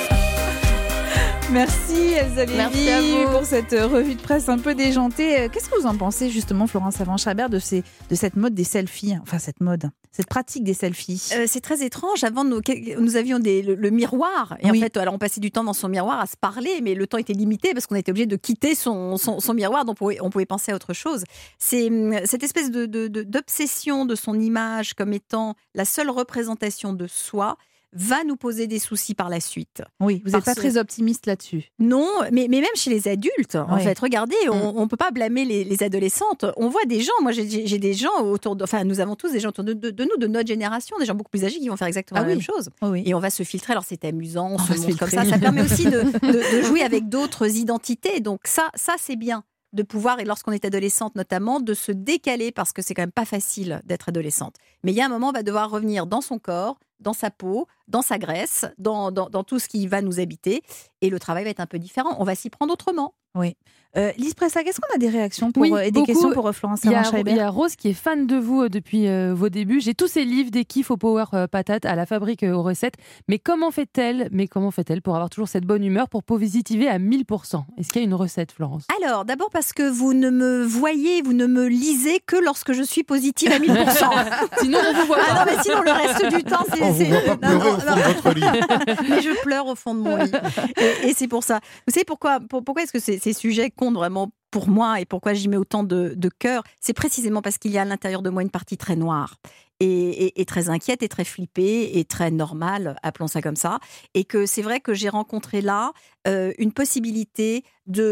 Merci Elsa Lévy pour cette revue de presse un peu déjantée. Qu'est-ce que vous en pensez justement, Florence Savant-Chabert, de cette mode des selfies, enfin cette pratique des selfies? C'est très étrange. Avant, nous avions le miroir. Et en fait, alors on passait du temps dans son miroir à se parler, mais le temps était limité parce qu'on était obligé de quitter son miroir, donc on pouvait penser à autre chose. C'est cette espèce d'obsession de son image comme étant la seule représentation de soi va nous poser des soucis par la suite. Oui, vous n'êtes pas très optimiste là-dessus. Non, mais même chez les adultes, en fait, regardez, on ne peut pas blâmer les adolescentes. On voit des gens, moi j'ai des gens autour de... Enfin, nous avons tous des gens autour de nous, de notre génération, des gens beaucoup plus âgés qui vont faire exactement la même chose. Oui. Et on va se filtrer, alors c'est amusant, on se montre comme ça. Ça permet aussi de jouer avec d'autres identités. Donc ça c'est bien de pouvoir, et lorsqu'on est adolescente notamment, de se décaler parce que c'est quand même pas facile d'être adolescente. Mais il y a un moment, on va devoir revenir dans son corps, dans sa peau, dans sa graisse, dans tout ce qui va nous habiter. Et le travail va être un peu différent. On va s'y prendre autrement. Oui. Lise Pressac, est-ce qu'on a des réactions et des questions pour Florence Savant-Chabert? Il y a Rose qui est fan de vous depuis vos débuts. J'ai tous ces livres des kiffs au Power Patate, à la fabrique aux recettes. Mais comment fait-elle pour avoir toujours cette bonne humeur, pour positiver à 1000%? Est-ce qu'il y a une recette, Florence? Alors, d'abord parce que vous ne me lisez que lorsque je suis positive à 1000%. Sinon, on vous voit pas. Ah non, mais sinon, le reste du temps, on vous voit pas pleurer au fond de votre lit. Mais je pleure au fond de mon lit. Et c'est pour ça. Vous savez pourquoi est-ce que ces sujets comptent vraiment pour moi et pourquoi j'y mets autant de cœur? C'est précisément parce qu'il y a à l'intérieur de moi une partie très noire. et très inquiète et très flippée et très normale, appelons ça comme ça. Et que c'est vrai que j'ai rencontré là une possibilité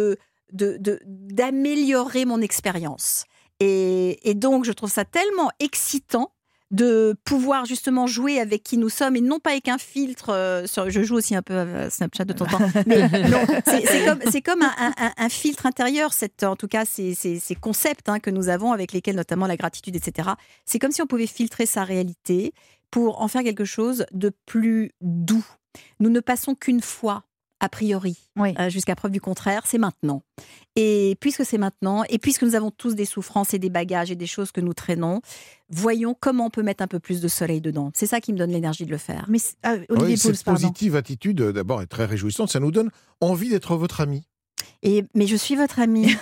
d'améliorer mon expérience. Et donc, je trouve ça tellement excitant de pouvoir justement jouer avec qui nous sommes et non pas avec un filtre. Je joue aussi un peu à Snapchat de temps en temps, mais non, c'est comme un filtre intérieur. En tout cas, ces concepts que nous avons avec lesquels notamment la gratitude, etc. C'est comme si on pouvait filtrer sa réalité pour en faire quelque chose de plus doux. Nous ne passons qu'une fois. A priori, jusqu'à preuve du contraire, c'est maintenant. Et puisque c'est maintenant, et puisque nous avons tous des souffrances et des bagages et des choses que nous traînons, voyons comment on peut mettre un peu plus de soleil dedans. C'est ça qui me donne l'énergie de le faire. Mais cette positive attitude, d'abord, est très réjouissante. Ça nous donne envie d'être votre ami. Mais je suis votre amie.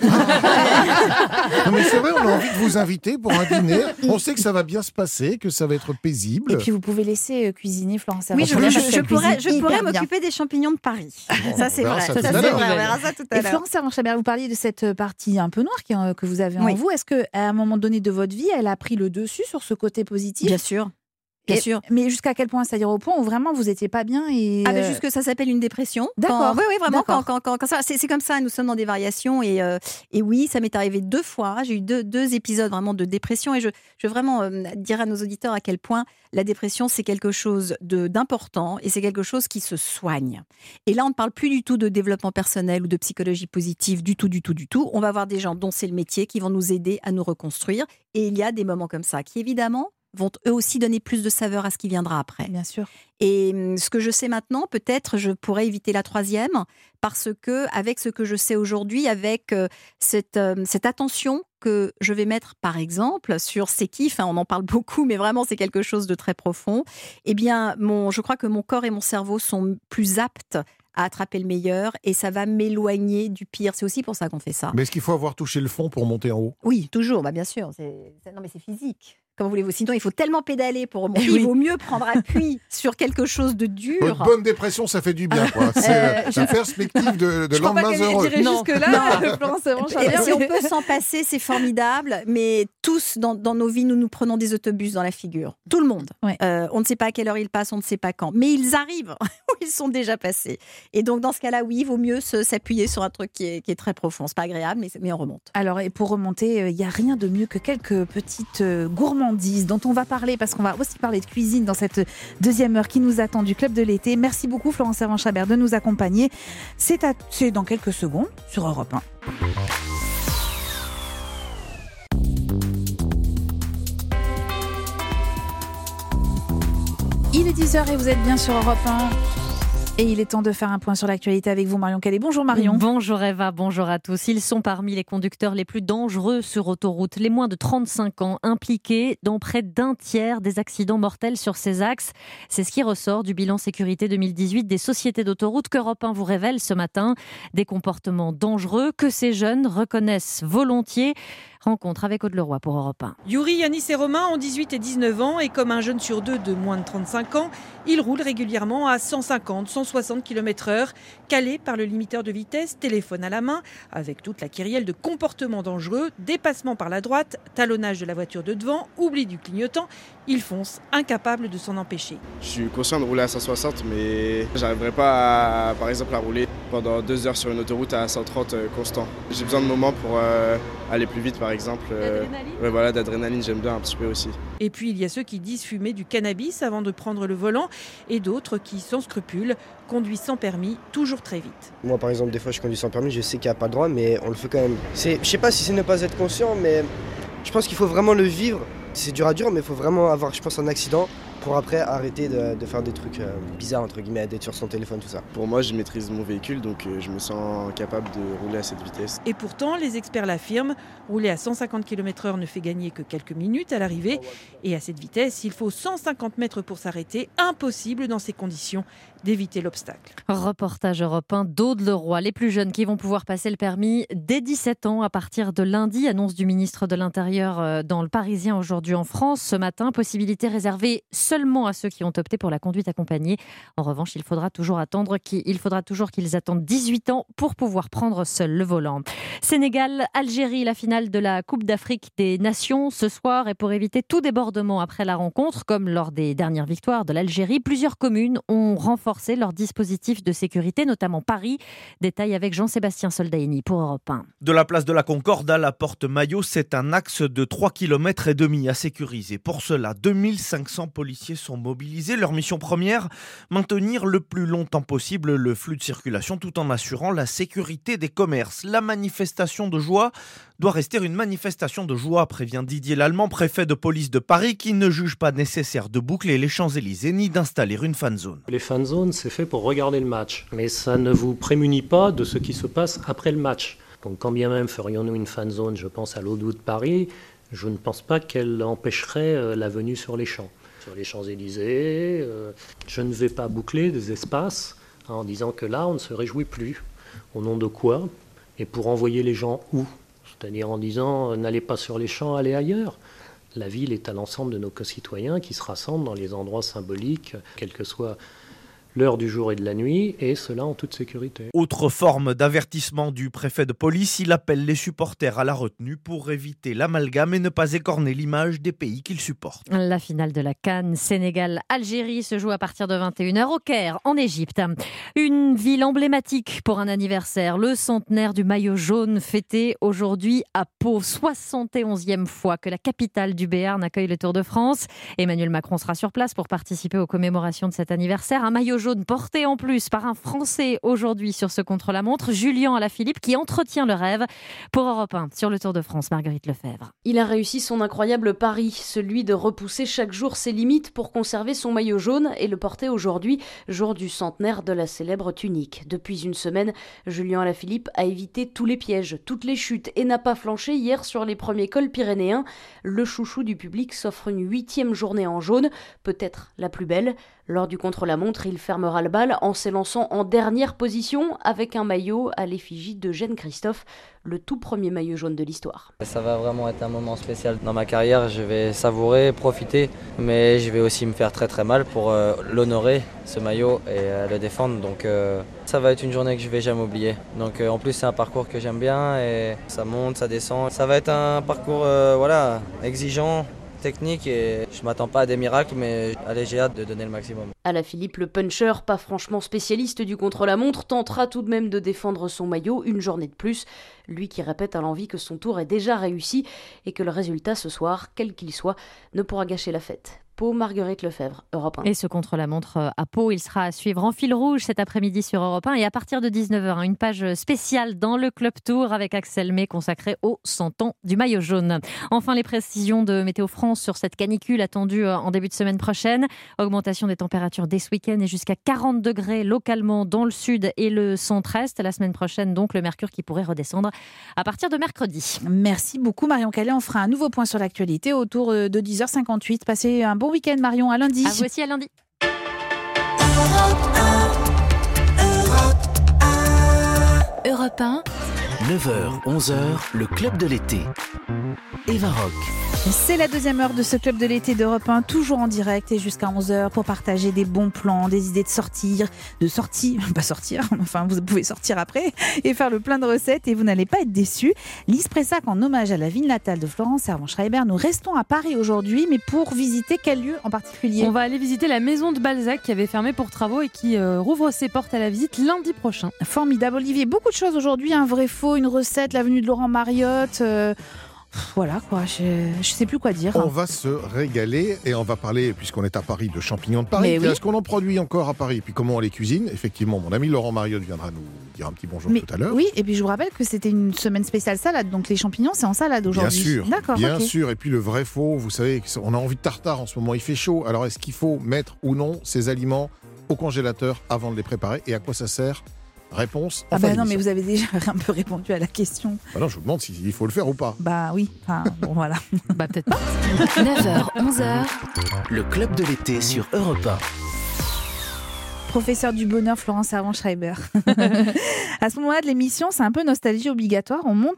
Non, mais c'est vrai, on a envie de vous inviter pour un dîner. On sait que ça va bien se passer, que ça va être paisible. Et puis vous pouvez laisser cuisiner Florence. Oui, je pourrais m'occuper des champignons de Paris. Ça, c'est vrai. On verra ça tout à l'heure. Et Florence Servan-Chabert, vous parliez de cette partie un peu noire que vous avez en vous. Est-ce qu'à un moment donné de votre vie, elle a pris le dessus sur ce côté positif ? Bien sûr. Bien sûr. Mais jusqu'à quel point? C'est-à-dire au point où vraiment vous n'étiez pas bien et... juste que ça s'appelle une dépression. D'accord. Oui, vraiment. Quand ça, c'est comme ça, nous sommes dans des variations. Et oui, ça m'est arrivé 2 fois. J'ai eu deux épisodes vraiment de dépression. Et je veux vraiment dire à nos auditeurs à quel point la dépression, c'est quelque chose d'important et c'est quelque chose qui se soigne. Et là, on ne parle plus du tout de développement personnel ou de psychologie positive, du tout. On va avoir des gens dont c'est le métier qui vont nous aider à nous reconstruire. Et il y a des moments comme ça qui, évidemment, vont eux aussi donner plus de saveur à ce qui viendra après. Bien sûr. Et ce que je sais maintenant, peut-être, je pourrais éviter la 3e, parce que avec ce que je sais aujourd'hui, avec cette attention que je vais mettre, par exemple, sur ces kiffs, on en parle beaucoup, mais vraiment, c'est quelque chose de très profond, eh bien, je crois que mon corps et mon cerveau sont plus aptes à attraper le meilleur et ça va m'éloigner du pire. C'est aussi pour ça qu'on fait ça. Mais est-ce qu'il faut avoir touché le fond pour monter en haut? Oui, toujours, bien sûr. Non, mais c'est physique. Comment voulez-vous? Sinon, il faut tellement pédaler pour remonter. Il vaut mieux prendre appui sur quelque chose de dur. Une bonne dépression, ça fait du bien, quoi. C'est la perspective de lendemains heureux. Jusque-là, Florence Servan-Chabert. Si on peut s'en passer, c'est formidable. Mais tous, dans nos vies, nous prenons des autobus dans la figure. Tout le monde. Ouais. On ne sait pas à quelle heure ils passent, on ne sait pas quand. Mais ils arrivent où ils sont déjà passés. Et donc, dans ce cas-là, oui, il vaut mieux s'appuyer sur un truc qui est très profond. C'est pas agréable, mais on remonte. Alors, et pour remonter, il n'y a rien de mieux que quelques petites gourmandises dont on va parler, parce qu'on va aussi parler de cuisine dans cette 2e heure qui nous attend du Club de l'été. Merci beaucoup Florence Servan-Chabert de nous accompagner. C'est dans quelques secondes sur Europe 1. Il est 10h et vous êtes bien sur Europe 1. Et il est temps de faire un point sur l'actualité avec vous, Marion Calais. Bonjour Marion. Bonjour Eva, bonjour à tous. Ils sont parmi les conducteurs les plus dangereux sur autoroute. Les moins de 35 ans impliqués dans près d'un tiers des accidents mortels sur ces axes. C'est ce qui ressort du bilan sécurité 2018 des sociétés d'autoroute qu'Europe 1 vous révèle ce matin. Des comportements dangereux que ces jeunes reconnaissent volontiers. Rencontre avec Aude Leroy pour Europe 1. Yuri, Yanis et Romain ont 18 et 19 ans et comme un jeune sur 2 de moins de 35 ans, ils roulent régulièrement à 150, 160 km/h, calés par le limiteur de vitesse, téléphone à la main, avec toute la kyrielle de comportements dangereux, dépassement par la droite, talonnage de la voiture de devant, oubli du clignotant. Ils foncent, incapables de s'en empêcher. Je suis conscient de rouler à 160, mais j'arriverai pas, par exemple, à rouler pendant 2 heures sur une autoroute à 130 constant. J'ai besoin de moments pour aller plus vite, par exemple. D'adrénaline, j'aime bien un petit peu aussi. Et puis il y a ceux qui disent fumer du cannabis avant de prendre le volant et d'autres qui, sans scrupule, conduisent sans permis, toujours très vite. Moi par exemple, des fois je conduis sans permis, je sais qu'il n'y a pas le droit, mais on le fait quand même. Je sais pas si c'est ne pas être conscient, mais je pense qu'il faut vraiment le vivre. C'est dur à dur, mais il faut vraiment avoir, je pense, un accident pour après arrêter de faire des trucs bizarres, entre guillemets, d'être sur son téléphone, tout ça. Pour moi, je maîtrise mon véhicule, donc je me sens capable de rouler à cette vitesse. Et pourtant, les experts l'affirment, rouler à 150 km/h ne fait gagner que quelques minutes à l'arrivée. Et à cette vitesse, il faut 150 mètres pour s'arrêter. Impossible dans ces conditions d'éviter l'obstacle. Reportage Europe 1 d'Aude Leroy. Les plus jeunes qui vont pouvoir passer le permis dès 17 ans à partir de lundi, annonce du ministre de l'Intérieur dans Le Parisien aujourd'hui. aujourd'hui en France. Ce matin, possibilité réservée seulement à ceux qui ont opté pour la conduite accompagnée. En revanche, il faudra toujours qu'ils attendent 18 ans pour pouvoir prendre seul le volant. Sénégal, Algérie, la finale de la Coupe d'Afrique des Nations ce soir. Et pour éviter tout débordement après la rencontre, comme lors des dernières victoires de l'Algérie, plusieurs communes ont renforcé leur dispositif de sécurité, notamment Paris. Détail avec Jean-Sébastien Soldaini pour Europe 1. De la place de la Concorde à la Porte Maillot, c'est un axe de 3,5 km à sécuriser. Pour cela, 2500 policiers sont mobilisés. Leur mission première, maintenir le plus longtemps possible le flux de circulation tout en assurant la sécurité des commerces. La manifestation de joie doit rester une manifestation de joie, prévient Didier Lallemand, préfet de police de Paris, qui ne juge pas nécessaire de boucler les Champs-Élysées ni d'installer une fan zone. Les fan zones, c'est fait pour regarder le match, mais ça ne vous prémunit pas de ce qui se passe après le match. Donc quand bien même ferions-nous une fan zone, je pense à l'O2 de Paris, je ne pense pas qu'elle empêcherait la venue sur les champs. Sur les Champs-Élysées, je ne vais pas boucler des espaces en disant que là, on ne se réjouit plus. Au nom de quoi? Et pour envoyer les gens où? C'est-à-dire en disant, n'allez pas sur les champs, allez ailleurs. La ville est à l'ensemble de nos concitoyens qui se rassemblent dans les endroits symboliques, quelle que soit l'heure du jour et de la nuit, et cela en toute sécurité. Autre forme d'avertissement du préfet de police, il appelle les supporters à la retenue pour éviter l'amalgame et ne pas écorner l'image des pays qu'ils supportent. La finale de la CAN Sénégal-Algérie se joue à partir de 21h au Caire, en Égypte. Une ville emblématique pour un anniversaire, le centenaire du maillot jaune fêté aujourd'hui à Pau. 71e fois que la capitale du Béarn accueille le Tour de France. Emmanuel Macron sera sur place pour participer aux commémorations de cet anniversaire. Un maillot jaune porté en plus par un Français aujourd'hui sur ce contre-la-montre, Julien Alaphilippe, qui entretient le rêve pour Europe 1 sur le Tour de France. Marguerite Lefebvre. Il a réussi son incroyable pari, celui de repousser chaque jour ses limites pour conserver son maillot jaune et le porter aujourd'hui, jour du centenaire de la célèbre tunique. Depuis une semaine, Julien Alaphilippe a évité tous les pièges, toutes les chutes et n'a pas flanché hier sur les premiers cols pyrénéens. Le chouchou du public s'offre une 8e journée en jaune, peut-être la plus belle. Lors du contre-la-montre, il fermera le bal en s'élançant en dernière position avec un maillot à l'effigie d'Eugène Christophe, le tout premier maillot jaune de l'histoire. Ça va vraiment être un moment spécial dans ma carrière. Je vais savourer, profiter, mais je vais aussi me faire très très mal pour l'honorer, ce maillot, et le défendre. Donc ça va être une journée que je ne vais jamais oublier. Donc en plus c'est un parcours que j'aime bien et ça monte, ça descend. Ça va être un parcours exigeant, technique, et je m'attends pas à des miracles, mais allez, j'ai hâte de donner le maximum. Alaphilippe, le puncher, pas franchement spécialiste du contre-la-montre, tentera tout de même de défendre son maillot une journée de plus. Lui qui répète à l'envi que son tour est déjà réussi et que le résultat ce soir, quel qu'il soit, ne pourra gâcher la fête. Pau, Marguerite Lefebvre, Europe 1. Et ce contre-la-montre à Pau, il sera à suivre en fil rouge cet après-midi sur Europe 1 et à partir de 19h, une page spéciale dans le Club Tour avec Axel May consacrée aux 100 ans du maillot jaune. Enfin, les précisions de Météo France sur cette canicule attendue en début de semaine prochaine. Augmentation des températures dès ce week-end et jusqu'à 40 degrés localement dans le sud et le centre-est. La semaine prochaine, donc, le mercure qui pourrait redescendre à partir de mercredi. Merci beaucoup Marion Calais. On fera un nouveau point sur l'actualité autour de 10h58. Passez un bon week-end Marion, à lundi. À vous aussi, à lundi. Europe 1. 9h, 11h, le club de l'été. Eva Rock. C'est la deuxième heure de ce club de l'été d'Europe 1, toujours en direct et jusqu'à 11h pour partager des bons plans, des idées de sortir, pas sortir, enfin vous pouvez sortir après et faire le plein de recettes et vous n'allez pas être déçus. Lise Pressac, en hommage à la ville natale de Florence Servan-Schreiber, nous restons à Paris aujourd'hui, mais pour visiter quel lieu en particulier? On va aller visiter la maison de Balzac qui avait fermé pour travaux et qui rouvre ses portes à la visite lundi prochain. Formidable Olivier, beaucoup de choses aujourd'hui, un vrai faux, une recette, l'avenue de Laurent Mariotte... Voilà quoi, je sais plus quoi dire. On va se régaler et on va parler, puisqu'on est à Paris, de champignons de Paris. Oui. Est-ce qu'on en produit encore à Paris et puis comment on les cuisine? Effectivement, mon ami Laurent Mariotte viendra nous dire un petit bonjour tout à l'heure. Oui, et puis je vous rappelle que c'était une semaine spéciale salade, donc les champignons c'est en salade aujourd'hui. Bien sûr, d'accord, bien sûr. Et puis le vrai faux, vous savez, on a envie de tartare en ce moment, il fait chaud. Alors est-ce qu'il faut mettre ou non ces aliments au congélateur avant de les préparer et à quoi ça sert? Réponse. Non, mais vous avez déjà un peu répondu à la question. Non, je vous demande s'il faut le faire ou pas. Bah oui, bon voilà. Peut-être pas. 9h, 11h. Le club de l'été sur Europe 1. Professeur du bonheur, Florence Servan-Schreiber. À ce moment-là de l'émission, c'est un peu nostalgie obligatoire. On monte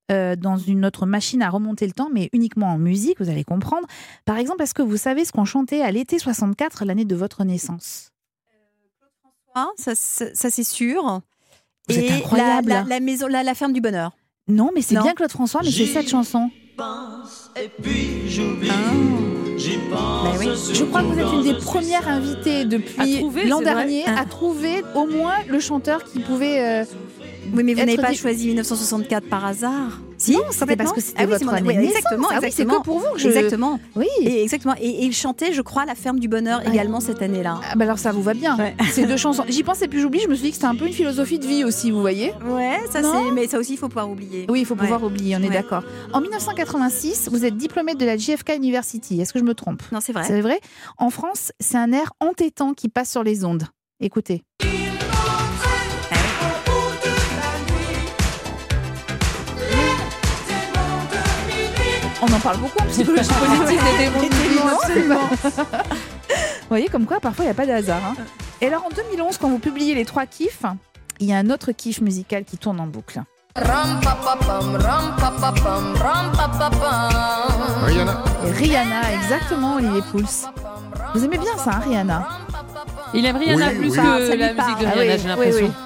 dans une autre machine à remonter le temps, mais uniquement en musique, vous allez comprendre. Par exemple, est-ce que vous savez ce qu'on chantait à l'été 64, l'année de votre naissance ? Ça c'est sûr. C'est incroyable. La ferme du bonheur. Non, mais c'est bien Claude François, mais c'est cette chanson. Et puis j'oublie. Oui. Je crois que vous êtes une des premières invitées depuis l'an dernier à trouver au moins le chanteur qui pouvait. Oui, mais vous n'avez pas choisi 1964 par hasard. Si, non, c'était parce que c'était votre année de naissance. Exactement. C'est que pour vous que je... Exactement. Oui. Exactement. Et il chantait, je crois, La Ferme du Bonheur également cette année-là. Ah bah alors ça vous va bien. Ouais. Ces deux chansons. J'y pense et puis j'oublie. Je me suis dit que c'était un peu une philosophie de vie aussi, vous voyez. Ouais, mais ça aussi, il faut pouvoir oublier. Oui, il faut pouvoir oublier, on est d'accord. En 1986, vous êtes diplômée de la JFK University. Est-ce que je me trompe ? Non, c'est vrai. C'est vrai. En France, c'est un air entêtant qui passe sur les ondes. Écoutez. On en parle beaucoup en psychologie positive des démons. Absolument. Vous voyez, comme quoi, parfois, il n'y a pas de hasard. Hein. Et alors, en 2011, quand vous publiez les 3 kiffs, il y a un autre kiff musical qui tourne en boucle. Rihanna, exactement, Olivier Pouls. Vous aimez bien ça, hein, Rihanna ? Il aime Rihanna plus que la musique de Rihanna, j'ai l'impression. Oui,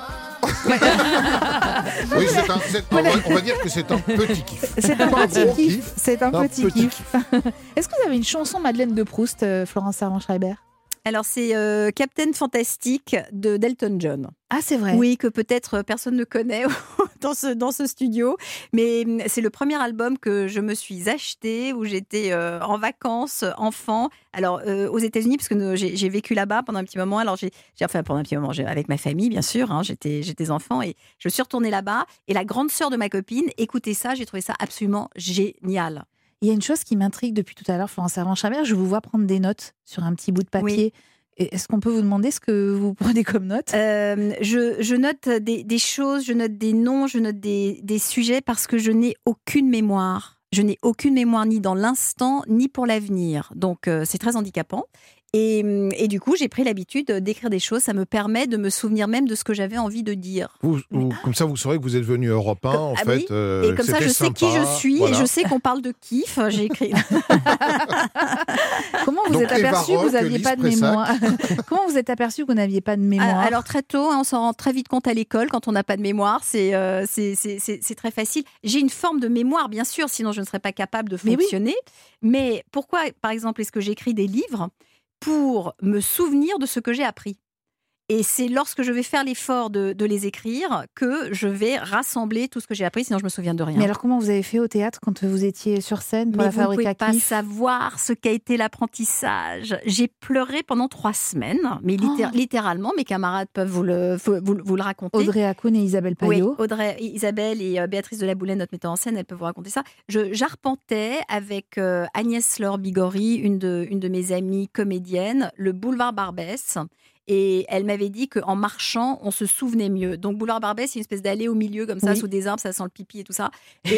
on va dire que c'est un petit kiff. C'est un petit kiff. C'est un petit kiff. Est-ce que vous avez une chanson Madeleine de Proust, Florence Servan-Schreiber ? Alors, c'est Captain Fantastic de d'Elton John. Ah, c'est vrai. Oui, que peut-être personne ne connaît dans ce studio. Mais c'est le premier album que je me suis acheté où j'étais en vacances, enfant. Alors, aux États-Unis, parce que j'ai vécu là-bas pendant un petit moment. Alors, pendant un petit moment, avec ma famille, bien sûr. Hein, j'étais enfant et je suis retournée là-bas. Et la grande sœur de ma copine écoutait ça. J'ai trouvé ça absolument génial. Il y a une chose qui m'intrigue depuis tout à l'heure, Florence Servan-Schreiber. Je vous vois prendre des notes sur un petit bout de papier. Oui. Est-ce qu'on peut vous demander ce que vous prenez comme notes ? Je note des choses, je note des noms, je note des sujets parce que je n'ai aucune mémoire. Je n'ai aucune mémoire ni dans l'instant, ni pour l'avenir. Donc, c'est très handicapant. Et du coup, j'ai pris l'habitude d'écrire des choses. Ça me permet de me souvenir même de ce que j'avais envie de dire. Comme ça, vous saurez que vous êtes venu Europe 1, en fait. Oui. Et comme ça, je sais qui je suis et je sais qu'on parle de kiff. J'ai écrit. Comment vous êtes aperçu que vous n'aviez pas de mémoire ? Comment vous êtes aperçu que vous n'aviez pas de mémoire ? Alors, très tôt, on s'en rend très vite compte à l'école quand on n'a pas de mémoire. C'est très facile. J'ai une forme de mémoire, bien sûr, sinon je ne serais pas capable de fonctionner. Mais pourquoi, par exemple, est-ce que j'écris des livres ? Pour me souvenir de ce que j'ai appris. Et c'est lorsque je vais faire l'effort de les écrire que je vais rassembler tout ce que j'ai appris, sinon je me souviens de rien. Mais alors comment vous avez fait au théâtre quand vous étiez sur scène pour la Fabrique à Kiff ? Vous ne pouvez pas savoir ce qu'a été l'apprentissage. J'ai pleuré pendant 3 semaines, mais littéralement, mes camarades peuvent vous le raconter. Audrey Hakoun et Isabelle Payot. Oui, Isabelle et Béatrice de la Boulaine, notre metteur en scène, elles peuvent vous raconter ça. J'arpentais avec Agnès Laure Bigori, une de mes amies comédiennes, le boulevard Barbès. Et elle m'avait dit qu'en marchant, on se souvenait mieux. Donc, boulevard Barbès, c'est une espèce d'allée au milieu, comme ça, sous des arbres, ça sent le pipi et tout ça.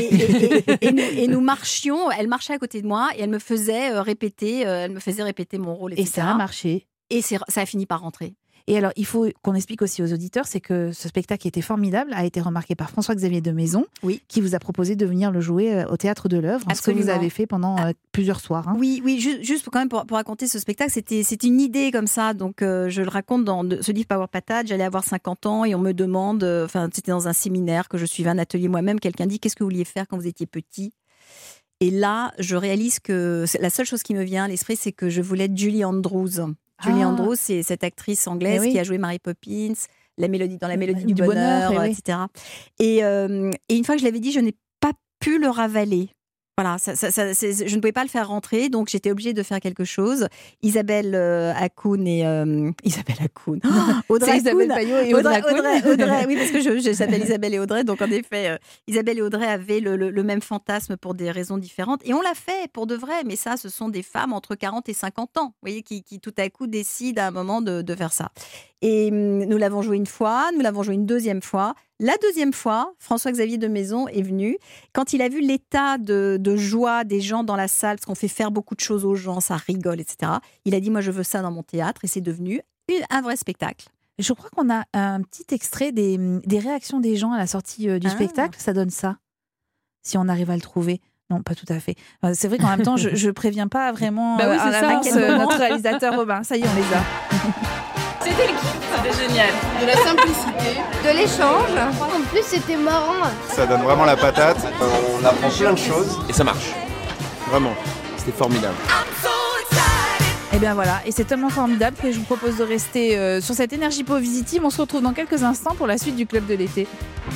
Et nous marchions, elle marchait à côté de moi et elle me faisait répéter mon rôle, etc. Et ça a marché. Et ça a fini par rentrer. Et alors, il faut qu'on explique aussi aux auditeurs, c'est que ce spectacle qui était formidable a été remarqué par François-Xavier de Maison, qui vous a proposé de venir le jouer au Théâtre de l'Œuvre, ce que vous avez fait pendant plusieurs soirs. Hein. Oui, juste quand même pour raconter ce spectacle, c'était une idée comme ça, donc je le raconte dans ce livre Power Patate, j'allais avoir 50 ans et on me demande, c'était dans un séminaire que je suivais un atelier moi-même, quelqu'un dit « Qu'est-ce que vous vouliez faire quand vous étiez petit ?» Et là, je réalise que la seule chose qui me vient à l'esprit, c'est que je voulais être Julie Andrews. Julie Andrews, c'est cette actrice anglaise qui a joué Mary Poppins, dans la Mélodie du bonheur, etc. Et une fois que je l'avais dit, je n'ai pas pu le ravaler. Voilà, je ne pouvais pas le faire rentrer, donc j'étais obligée de faire quelque chose. Isabelle Hakoun et Isabelle Hakoun. Audrey Isabelle Payot et Audrey Hakoun. Audrey, oui, parce que je s'appelle Isabelle et Audrey, donc en effet, Isabelle et Audrey avaient le même fantasme pour des raisons différentes. Et on l'a fait pour de vrai, mais ça, ce sont des femmes entre 40 et 50 ans, vous voyez, qui tout à coup décident à un moment de faire ça. Et nous l'avons joué une fois, nous l'avons joué une deuxième fois. La deuxième fois, François-Xavier de Maison est venu. Quand il a vu l'état de joie des gens dans la salle, parce qu'on fait faire beaucoup de choses aux gens, ça rigole, etc. Il a dit, moi, je veux ça dans mon théâtre. Et c'est devenu un vrai spectacle. Je crois qu'on a un petit extrait des réactions des gens à la sortie du spectacle. Ça donne ça. si on arrive à le trouver. Non, pas tout à fait. C'est vrai qu'en même temps, je préviens pas vraiment Bah oui, c'est ça, notre réalisateur Robin. Ça y est, on les a. C'était le kiff, c'était génial. De la simplicité, de l'échange. En plus, c'était marrant. Ça donne vraiment la patate. On apprend plein de choses et ça marche. Vraiment, c'était formidable. Et bien voilà, et c'est tellement formidable que je vous propose de rester sur cette énergie positive. On se retrouve dans quelques instants pour la suite du Club de l'été.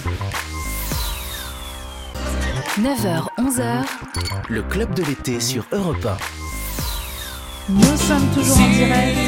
9h, 11h, le Club de l'été sur Europe 1. Nous sommes toujours en direct.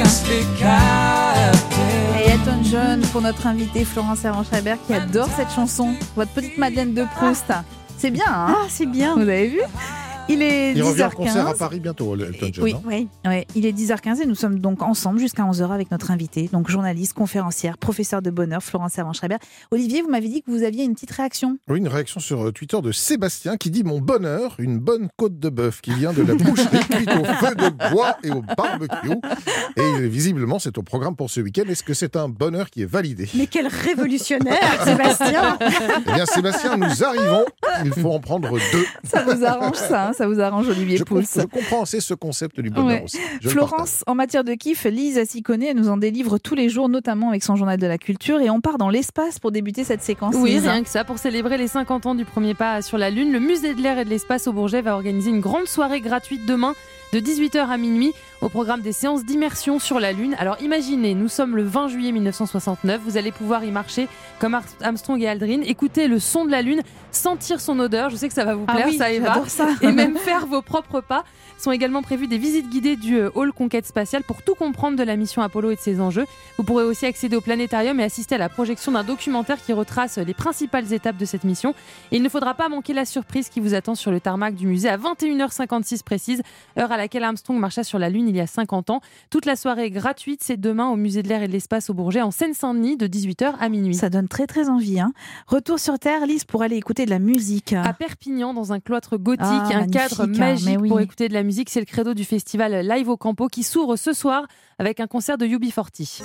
Et Elton John pour notre invitée Florence Servan-Schreiber qui adore cette chanson. Votre petite Madeleine de Proust. C'est bien, hein ? Ah, c'est bien. Vous avez vu ? Il est 10h15. Il revient en concert à Paris bientôt, Elton John. Oui. Il est 10h15 et nous sommes donc ensemble jusqu'à 11h avec notre invitée, donc journaliste, conférencière, professeure de bonheur, Florence Servan-Schreiber. Olivier, vous m'avez dit que vous aviez une petite réaction. Oui, une réaction sur Twitter de Sébastien qui dit « Mon bonheur, une bonne côte de bœuf qui vient de la boucherie cuite au feu de bois et au barbecue. » Et visiblement, c'est au programme pour ce week-end. Est-ce que c'est un bonheur qui est validé ? Mais quel révolutionnaire, Sébastien. Eh bien, Sébastien, nous arrivons. Il faut en prendre 2. Ça vous arrange ça, hein ? Ça vous arrange Olivier Pouls. Je comprends, c'est ce concept du bonheur aussi. Florence, en matière de kiff, Lise Assicone, elle nous en délivre tous les jours, notamment avec son journal de la culture. Et on part dans l'espace pour débuter cette séquence. Oui, Lise. rien que ça. Pour célébrer les 50 ans du premier pas sur la Lune, le Musée de l'air et de l'espace au Bourget va organiser une grande soirée gratuite demain de 18h à minuit au programme des séances d'immersion sur la Lune. Alors imaginez, nous sommes le 20 juillet 1969, vous allez pouvoir y marcher comme Armstrong et Aldrin, écouter le son de la Lune, sentir son odeur, je sais que ça va vous plaire, ça Eva, et même faire vos propres pas. Sont également prévues des visites guidées du hall Conquête spatiale pour tout comprendre de la mission Apollo et de ses enjeux. Vous pourrez aussi accéder au planétarium et assister à la projection d'un documentaire qui retrace les principales étapes de cette mission. Et il ne faudra pas manquer la surprise qui vous attend sur le tarmac du musée à 21h56 précise, heure à laquelle Armstrong marcha sur la Lune il y a 50 ans. Toute la soirée est gratuite, c'est demain au Musée de l'air et de l'espace au Bourget en Seine-Saint-Denis de 18h à minuit. Ça donne très très envie. Hein. Retour sur Terre, Lise, pour aller écouter de la musique. À Perpignan, dans un cloître gothique, un cadre magique pour écouter de la musique. C'est le credo du festival Live au Campo qui s'ouvre ce soir avec un concert de UB40.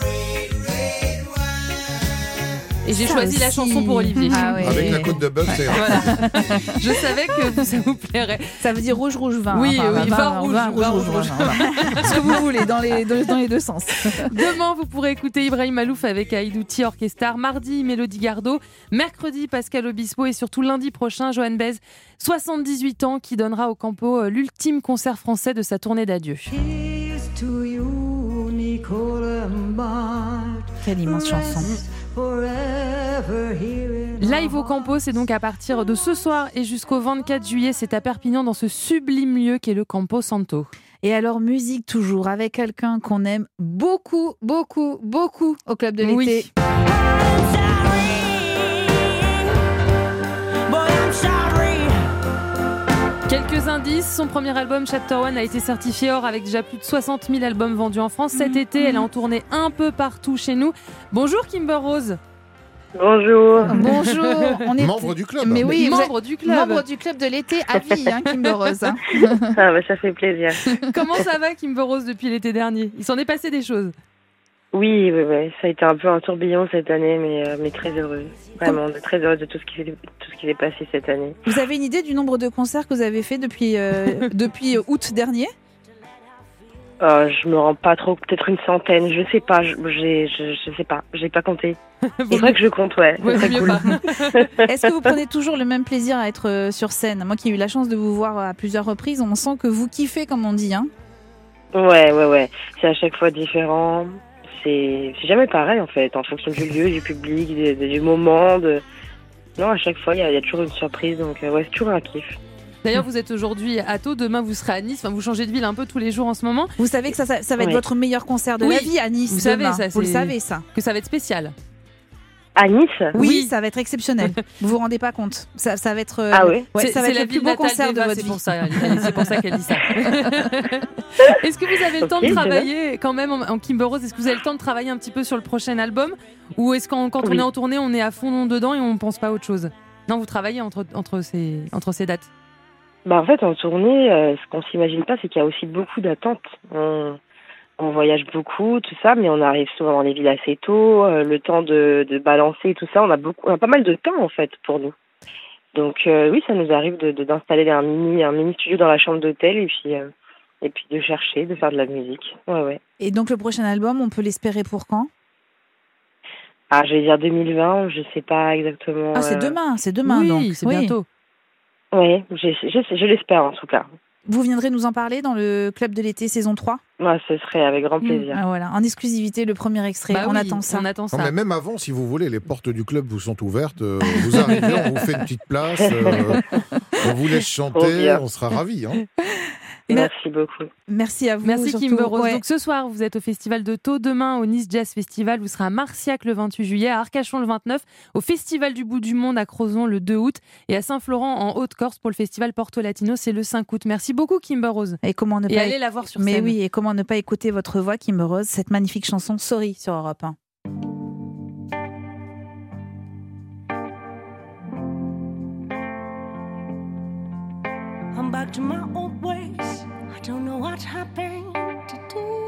Et j'ai choisi la chanson pour Olivier. Avec la côte de bœuf, c'est voilà. Je savais que ça vous plairait. Ça veut dire rouge, rouge, vin. Oui, vin rouge. Ce que vous voulez, dans les deux sens. Demain, vous pourrez écouter Ibrahim Malouf avec Aïdouti Orchestra. Mardi, Mélodie Gardot. Mercredi, Pascal Obispo. Et surtout lundi prochain, Johan Baez, 78 ans, qui donnera au Campo l'ultime concert français de sa tournée d'adieu. Quelle immense chanson. Live au Campo, c'est donc à partir de ce soir et jusqu'au 24 juillet, c'est à Perpignan dans ce sublime lieu qu'est le Campo Santo. Et alors musique toujours avec quelqu'un qu'on aime beaucoup, beaucoup, beaucoup au Club de l'été. Oui. Quelques indices, son premier album Chapter One a été certifié or avec déjà plus de 60 000 albums vendus en France. Cet été, elle est en tournée un peu partout chez nous. Bonjour Kimber Rose. Bonjour. Bonjour. On est membre du club. Mais oui, membre du club. Membre du club de l'été à vie, hein, Kimber Rose. Ah bah, ça fait plaisir. Comment ça va Kimber Rose depuis l'été dernier ? Il s'en est passé des choses. Oui, ça a été un peu un tourbillon cette année, mais très heureuse. Vraiment, très heureuse de tout ce qui s'est passé cette année. Vous avez une idée du nombre de concerts que vous avez fait depuis août dernier ? Je me rends pas trop, peut-être une centaine, je sais pas, je sais pas, j'ai pas compté. Il faudrait que je compte, ouais. C'est cool. Est-ce que vous prenez toujours le même plaisir à être sur scène ? Moi qui ai eu la chance de vous voir à plusieurs reprises, on sent que vous kiffez comme on dit, hein ? Ouais. C'est à chaque fois différent. C'est jamais pareil en fait, en fonction du lieu, du public, du moment. Non, à chaque fois, il y a toujours une surprise, donc c'est toujours un kiff. D'ailleurs, vous êtes aujourd'hui à Thau, demain vous serez à Nice, enfin, vous changez de ville un peu tous les jours en ce moment. Vous savez que ça va être votre meilleur concert de la vie à Nice. Vous demain. savez ça, vous le savez ça. Que ça va être spécial. À Nice ? Oui, ça va être exceptionnel. Vous vous rendez pas compte ? Ça va être. Ah oui. Ça va être le plus beau concert de votre vie. C'est pour ça qu'elle dit ça. Est-ce que vous avez le temps de travailler quand même en Kimber Rose ? Est-ce que vous avez le temps de travailler un petit peu sur le prochain album ? Ou est-ce quand on est en tournée, on est à fond dedans et on pense pas à autre chose ? Non, vous travaillez entre ces dates. En fait, en tournée, ce qu'on s'imagine pas, c'est qu'il y a aussi beaucoup d'attentes. On voyage beaucoup, tout ça, mais on arrive souvent dans les villes assez tôt. Le temps de balancer tout ça, on a pas mal de temps en fait pour nous. Donc oui, ça nous arrive d'installer un mini studio dans la chambre d'hôtel et puis de chercher, de faire de la musique. Ouais. Et donc le prochain album, on peut l'espérer pour quand ? Je vais dire 2020, je sais pas exactement. C'est demain oui, donc. C'est bientôt. Oui, je l'espère en tout cas. Vous viendrez nous en parler dans le Club de l'été saison 3 ? Ce serait avec grand plaisir. Voilà, en exclusivité, le premier extrait. On attend ça. Non, mais même avant, si vous voulez, les portes du club vous sont ouvertes. Vous arrivez, on vous fait une petite place. On vous laisse chanter, on sera ravis. Merci beaucoup. Merci à vous. Merci surtout. Kimber Rose. Donc ce soir, vous êtes au Festival de Thau, demain au Nice Jazz Festival, vous serez à Marciac le 28 juillet, à Arcachon le 29, au Festival du Bout du Monde à Crozon le 2 août et à Saint-Florent en Haute-Corse pour le Festival Porto Latino, c'est le 5 août. Merci beaucoup Kimber Rose. Et comment ne pas allez la voir sur scène. Mais oui, et comment ne pas écouter votre voix Kimber Rose, cette magnifique chanson Sorry sur Europe 1. I'm back to my old ways. I don't know what happened to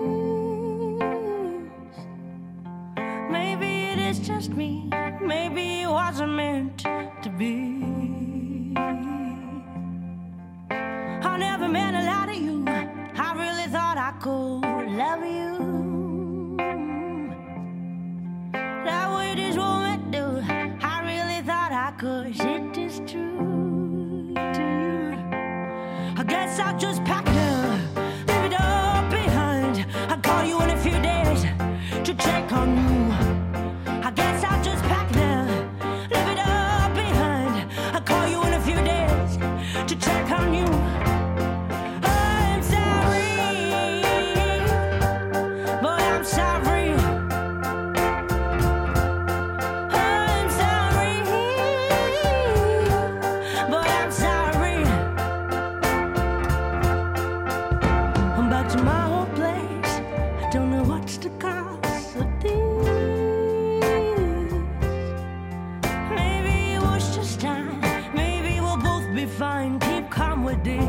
this. Maybe it is just me. Maybe it wasn't meant to be. I never meant a lot of you. I really thought I could love you. That way this woman do. I really thought I could. It is true. I guess I'll just pack it up, leave it all behind. I'll call you in a few days to check on you. I guess I'll just pack it up, leave it all behind. I'll call you in a few days to check on you. I'm sorry, but I'm sorry. I'm sorry, but I'm sorry. I'm back to my old place. I don't know what's the cause of this. Maybe it was just time. Maybe we'll both be fine. Keep calm with this.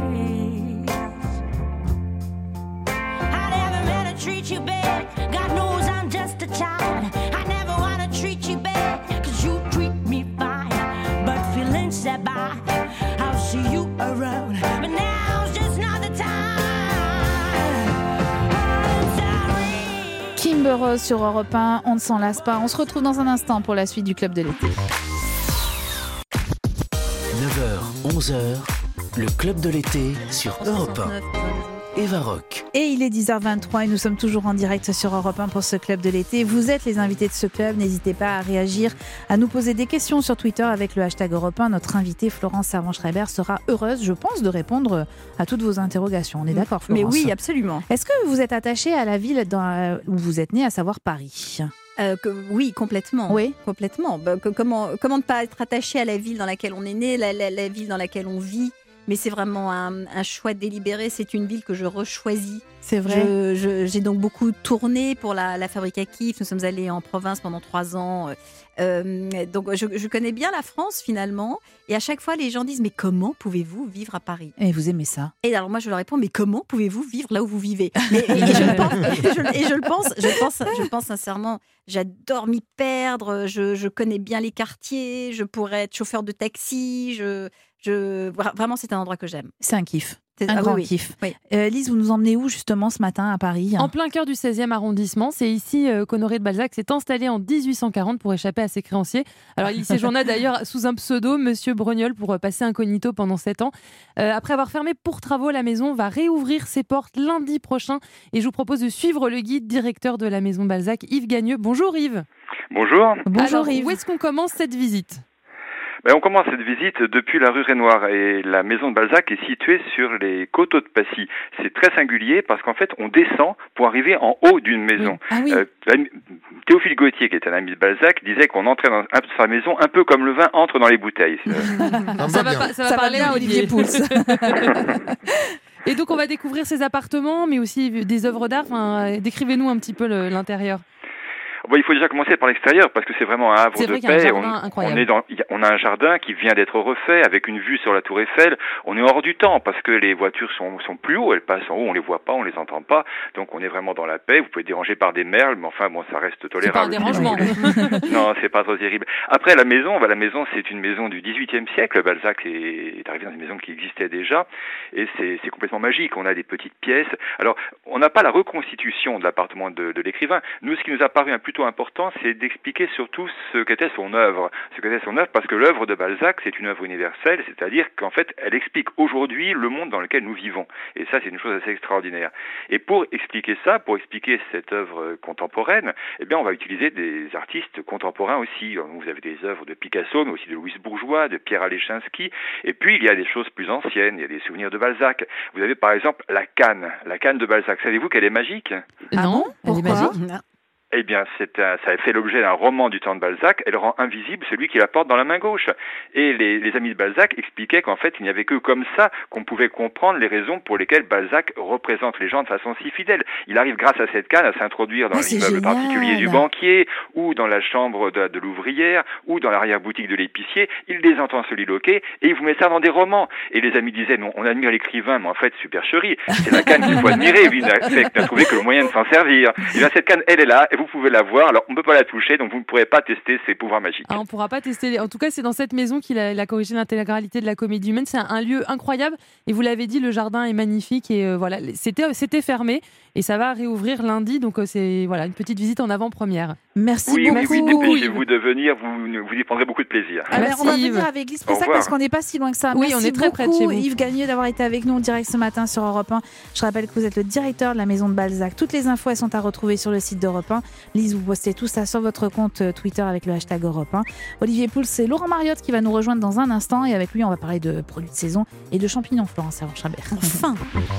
I never meant to treat you bad. God knows I'm just a child. I never want to treat you bad, 'cause you treat me fine. But feelings set by, I'll see you around. But now's just not the time. Kimber Rose sur Europe 1, on ne s'en lasse pas. On se retrouve dans un instant pour la suite du Club de l'été. 9h, 11h, le Club de l'été sur Europe 1. Eva Rock. Et il est 10h23 et nous sommes toujours en direct sur Europe 1 pour ce Club de l'été. Vous êtes les invités de ce club, n'hésitez pas à réagir, à nous poser des questions sur Twitter avec le hashtag Europe 1. Notre invitée Florence Servan-Schreiber sera heureuse, je pense, de répondre à toutes vos interrogations. On est d'accord, Florence ? Mais oui, absolument. Est-ce que vous êtes attachée à la ville où vous êtes née, à savoir Paris ? Oui, complètement. Oui, complètement. Comment ne pas être attaché à la ville dans laquelle on est né, la ville dans laquelle on vit. Mais c'est vraiment un choix délibéré. C'est une ville que je rechoisis. C'est vrai. J'ai donc beaucoup tourné pour la Fabrique à Kiff. Nous sommes allés en province pendant 3 ans. Donc je connais bien la France finalement. Et à chaque fois, les gens disent « Mais comment pouvez-vous vivre à Paris ?» Et vous aimez ça. Et alors moi, je leur réponds « Mais comment pouvez-vous vivre là où vous vivez ?» Je pense sincèrement, j'adore m'y perdre. Je connais bien les quartiers. Je pourrais être chauffeur de taxi. Vraiment, c'est un endroit que j'aime. C'est un kiff. Un grand kiff. Oui. Lise, vous nous emmenez où justement ce matin à Paris ? En plein cœur du 16e arrondissement. C'est ici qu'Honoré de Balzac s'est installé en 1840 pour échapper à ses créanciers. Alors il séjourna d'ailleurs sous un pseudo, Monsieur Brogniol, pour passer incognito pendant 7 ans. Après avoir fermé pour travaux, la maison va réouvrir ses portes lundi prochain. Et je vous propose de suivre le guide directeur de la maison Balzac, Yves Gagneux. Bonjour Yves. Bonjour. Bonjour Alors, Yves. Où est-ce qu'on commence cette visite ? On commence cette visite depuis la rue Renoir et la maison de Balzac est située sur les coteaux de Passy. C'est très singulier parce qu'en fait on descend pour arriver en haut d'une maison. Oui. Ah oui. Théophile Gautier, qui était un ami de Balzac, disait qu'on entrait dans sa maison un peu comme le vin entre dans les bouteilles. Ça va parler à Olivier Pouls. Et donc on va découvrir ces appartements, mais aussi des œuvres d'art. Décrivez-nous un petit peu l'intérieur. Il faut déjà commencer par l'extérieur parce que c'est vraiment un havre de paix. On a un jardin qui vient d'être refait avec une vue sur la Tour Eiffel. On est hors du temps parce que les voitures sont plus haut, elles passent en haut, on les voit pas, on les entend pas. Donc on est vraiment dans la paix. Vous pouvez être dérangé par des merles, mais enfin bon, ça reste tolérable. C'est pas un dérangement. Non, c'est pas trop terrible. Après la maison, c'est une maison du XVIIIe siècle. Balzac est arrivé dans une maison qui existait déjà et c'est complètement magique. On a des petites pièces. Alors on n'a pas la reconstitution de l'appartement de l'écrivain. Nous, ce qui nous a paru plutôt important, c'est d'expliquer surtout ce qu'était son œuvre. Parce que l'œuvre de Balzac, c'est une œuvre universelle, c'est-à-dire qu'en fait, elle explique aujourd'hui le monde dans lequel nous vivons. Et ça, c'est une chose assez extraordinaire. Et pour expliquer cette œuvre contemporaine, on va utiliser des artistes contemporains aussi. Vous avez des œuvres de Picasso, mais aussi de Louis Bourgeois, de Pierre Alechinski. Et puis, il y a des choses plus anciennes. Il y a des souvenirs de Balzac. Vous avez par exemple la canne de Balzac. Savez-vous qu'elle est magique? Non, elle est magique. Ça a fait l'objet d'un roman du temps de Balzac. Elle rend invisible celui qui la porte dans la main gauche. Et les amis de Balzac expliquaient qu'en fait, il n'y avait que comme ça qu'on pouvait comprendre les raisons pour lesquelles Balzac représente les gens de façon si fidèle. Il arrive grâce à cette canne à s'introduire dans l'immeuble particulier du banquier, ou dans la chambre de l'ouvrière, ou dans l'arrière-boutique de l'épicier. Il les entend soliloquer et il vous met ça dans des romans. Et les amis disaient, non, on admire l'écrivain, mais en fait, supercherie. C'est la canne qu'il faut admirer. Lui n'a trouvé que le moyen de s'en servir. Et bien, cette canne, elle est là. Vous pouvez la voir, alors on ne peut pas la toucher, donc vous ne pourrez pas tester ses pouvoirs magiques. On ne pourra pas tester. En tout cas, c'est dans cette maison qu'il a corrigé l'intégralité de la Comédie Humaine. C'est un lieu incroyable. Et vous l'avez dit, le jardin est magnifique. Et voilà, c'était fermé. Et ça va réouvrir lundi. Donc c'est une petite visite en avant-première. Merci beaucoup. Oui, dépêchez-vous de venir. Vous y prendrez beaucoup de plaisir. On va venir avec Lise Pressac parce qu'on n'est pas si loin que ça. Oui, on est très près de chez vous. Yves Gagné d'avoir été avec nous en direct ce matin sur Europe 1. Je rappelle que vous êtes le directeur de la maison de Balzac. Toutes les infos, elles sont à retrouver sur le site d'Europe 1. Lise, vous postez tout ça sur votre compte Twitter avec le hashtag Europe 1. Olivier Pouls, c'est Laurent Mariotte qui va nous rejoindre dans un instant. Et avec lui, on va parler de produits de saison et de champignons, Florence Servan-Chabert. Enfin.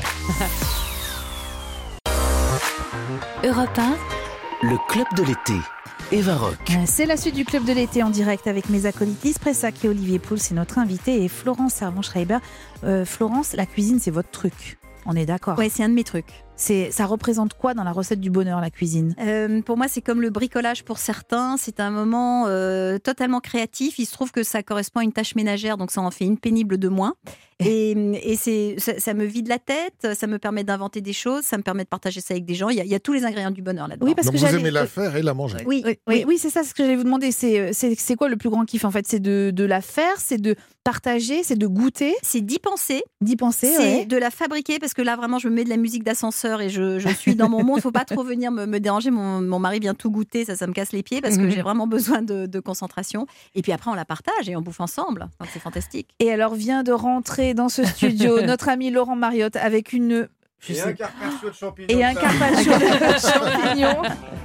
Europe 1, le club de l'été. Eva Rock. C'est la suite du club de l'été en direct avec mes acolytes Lise Pressac et Olivier Pouls, c'est notre invité, et Florence Servan-Schreiber. Florence, la cuisine, c'est votre truc. On est d'accord? Oui, c'est un de mes trucs. Ça représente quoi dans la recette du bonheur, la cuisine? Pour moi, c'est comme le bricolage pour certains. C'est un moment totalement créatif. Il se trouve que ça correspond à une tâche ménagère, donc ça en fait une pénible de moins. Et ça me vide la tête, ça me permet d'inventer des choses, ça me permet de partager ça avec des gens. Il y a tous les ingrédients du bonheur là-dedans. Oui, parce donc que vous aimez la faire et la manger. Oui, c'est ça ce que j'allais vous demander. C'est quoi le plus grand kiff en fait? C'est de la faire, c'est de partager, c'est de goûter, c'est d'y penser. C'est de la fabriquer, parce que là vraiment je me mets de la musique d'ascenseur et je suis dans mon monde. Faut pas trop venir me déranger. Mon mari vient tout goûter, ça me casse les pieds parce que j'ai vraiment besoin de concentration. Et puis après on la partage et on bouffe ensemble. Donc c'est fantastique. Et alors vient de rentrer dans ce studio notre ami Laurent Mariotte avec un carpaccio de champignons.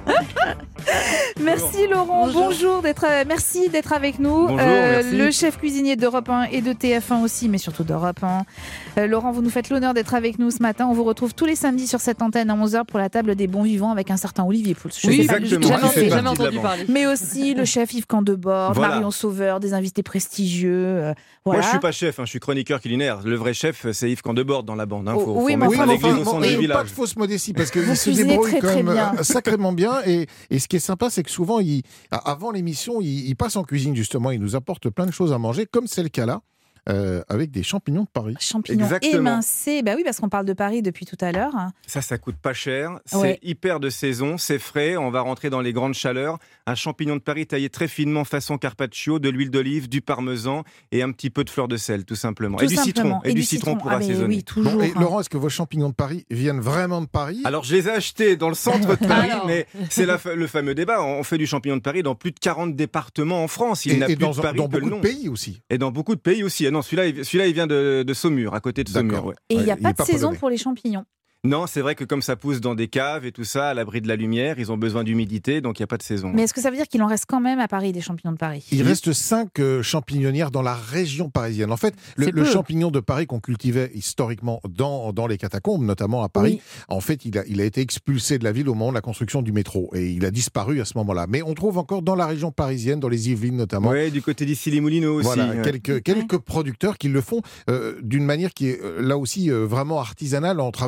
Merci Laurent, bonjour merci d'être avec nous. Bonjour, merci. Le chef cuisinier d'Europe 1 et de TF1 aussi, mais surtout d'Europe 1. Laurent, vous nous faites l'honneur d'être avec nous ce matin. On vous retrouve tous les samedis sur cette antenne à 11h pour la table des bons vivants avec un certain Olivier Pouls. Oui, exactement. Jamais entendu parler. Mais aussi le chef Yves Candebord, Marion Sauveur, des invités prestigieux. Moi, je suis pas chef, je suis chroniqueur culinaire. Le vrai chef, c'est Yves Candebord dans la bande. Faut mettre l'église au centre du village. Pas de fausse modestie, parce qu'il se débrouille quand même sacrément bien. Et ce qui est sympa, c'est que souvent, avant l'émission, il passe en cuisine, justement. Il nous apporte plein de choses à manger, comme c'est le cas là. Avec des champignons de Paris. Champignons émincés, oui, parce qu'on parle de Paris depuis tout à l'heure. Ça coûte pas cher, c'est hyper de saison, c'est frais, on va rentrer dans les grandes chaleurs. Un champignon de Paris taillé très finement façon carpaccio, de l'huile d'olive, du parmesan et un petit peu de fleur de sel, tout simplement. Du citron pour assaisonner. Oui, toujours. Et Laurent, est-ce que vos champignons de Paris viennent vraiment de Paris? Alors, je les ai achetés dans le centre de Paris, mais c'est le fameux débat. On fait du champignon de Paris dans plus de 40 départements en France. Il n'a plus de Paris dans que le nom. Beaucoup de pays aussi. Et dans beaucoup de pays aussi. Non, celui-là, il vient de Saumur, à côté de Saumur. Ouais. Et il n'y a pas de saison pour les champignons? Non, c'est vrai que comme ça pousse dans des caves et tout ça, à l'abri de la lumière, ils ont besoin d'humidité, donc il n'y a pas de saison. Mais est-ce que ça veut dire qu'il en reste quand même à Paris, des champignons de Paris? Il reste 5 champignonnières dans la région parisienne. En fait, le champignon de Paris qu'on cultivait historiquement dans les catacombes, notamment à Paris, en fait, il a été expulsé de la ville au moment de la construction du métro. Et il a disparu à ce moment-là. Mais on trouve encore dans la région parisienne, dans les Yvelines notamment. Oui, du côté d'Issy-les-Moulineaux aussi. Voilà, quelques producteurs qui le font d'une manière qui est là aussi vraiment artisanale, en travaillant sur le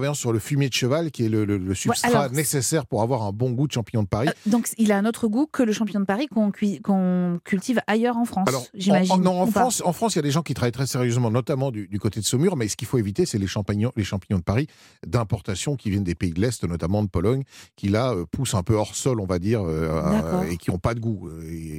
fumier de cheval qui est le substrat nécessaire pour avoir un bon goût de champignon de Paris. Donc il a un autre goût que le champignon de Paris qu'on cultive ailleurs en France, j'imagine. En France, il y a des gens qui travaillent très sérieusement, notamment du côté de Saumur, mais ce qu'il faut éviter, c'est les champignons de Paris d'importation qui viennent des pays de l'Est, notamment de Pologne, qui là poussent un peu hors sol, on va dire, et qui n'ont pas de goût.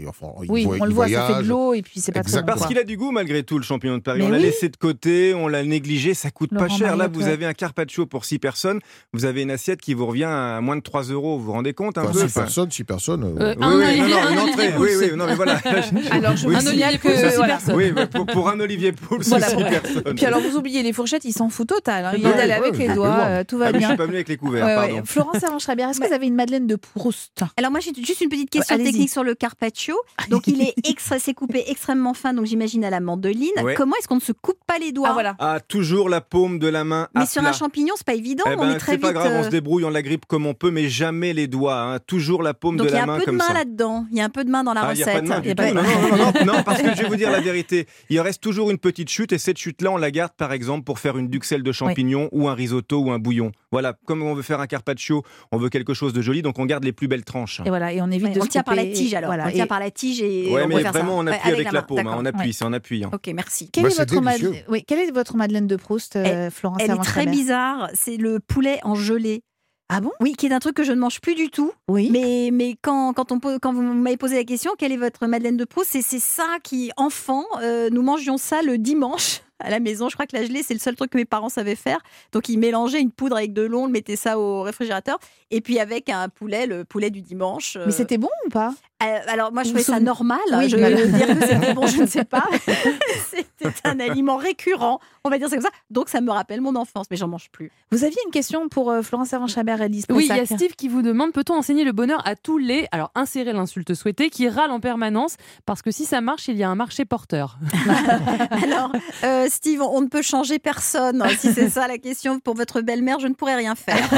On le voit, ça fait de l'eau et puis c'est pas très bon. Parce qu'il a du goût malgré tout, le champignon de Paris. On l'a laissé de côté, on l'a négligé, ça coûte pas cher. Là, vous avez un carpaccio pour 6 personnes, vous avez une assiette qui vous revient à moins de 3 €. Vous vous rendez compte un peu 6 personnes. Une entrée. Non, mais voilà. Alors, je vous signale que 6 personnes. Oui, pour un Olivier Pouls, c'est 6 personnes. Puis alors, vous oubliez les fourchettes, ils s'en foutent total. Il est d'aller avec les doigts, tout va bien. Je suis pas venu avec les couverts, pardon. Florence Servan-Schreiber, est-ce que vous avez une Madeleine de Proust? Alors moi, j'ai juste une petite question technique sur le carpaccio. Donc il est c'est coupé extrêmement fin, donc j'imagine à la mandoline. Comment est-ce qu'on ne se coupe pas les doigts? Toujours la paume de la main à Mais sur plat. un champignon, c'est pas évident. On est très c'est pas vite, grave, on se débrouille, on la grippe comme on peut, mais jamais les doigts. Toujours la paume de la main comme ça. Donc il y a un peu de main là-dedans. Il y a un peu de main dans la recette. Il y a pas de main du tout. Non, parce que je vais vous dire la vérité. Il reste toujours une petite chute et cette chute-là, on la garde par exemple pour faire une duxelle de champignons ou un risotto ou un bouillon. Voilà, comme on veut faire un carpaccio, on veut quelque chose de joli, donc on garde les plus belles tranches. Et voilà, et on évite de on se tient par la couper. tige alors. On tient par la tige et ouais, on mais peut faire vraiment ça. on appuie avec la paume, on appuie, Ouais. c'est en appuyant. Ok, merci. Quelle est votre Madeleine de Proust, Florence Elle est très bizarre. C'est le poulet en gelée. Ah bon? Oui, qui est un truc que je ne mange plus du tout. Oui. Mais quand vous m'avez posé la question, quelle est votre Madeleine de Proust, c'est ça qui, enfant, nous mangions ça le dimanche à la maison. Je crois que la gelée, c'est le seul truc que mes parents savaient faire. Donc, ils mélangeaient une poudre avec de l'eau, mettaient ça au réfrigérateur. Et puis, avec un poulet, le poulet du dimanche. Mais c'était bon ou pas? Alors, moi, je trouvais ça normal. Oui, je veux dire que c'était bon, je ne sais pas. C'était un aliment récurrent, on va dire ça comme ça. Donc, ça me rappelle mon enfance, mais j'en mange plus. Vous aviez une question pour Florence Servan-Schreiber et Lise Oui, il y a Pessac. Steve qui vous demande, peut-on enseigner le bonheur à tous les... Alors, insérez l'insulte souhaitée, qui râlent en permanence, parce que si ça marche, il y a un marché porteur. Alors, Steve, on ne peut changer personne. Si c'est ça la question pour votre belle-mère, je ne pourrais rien faire.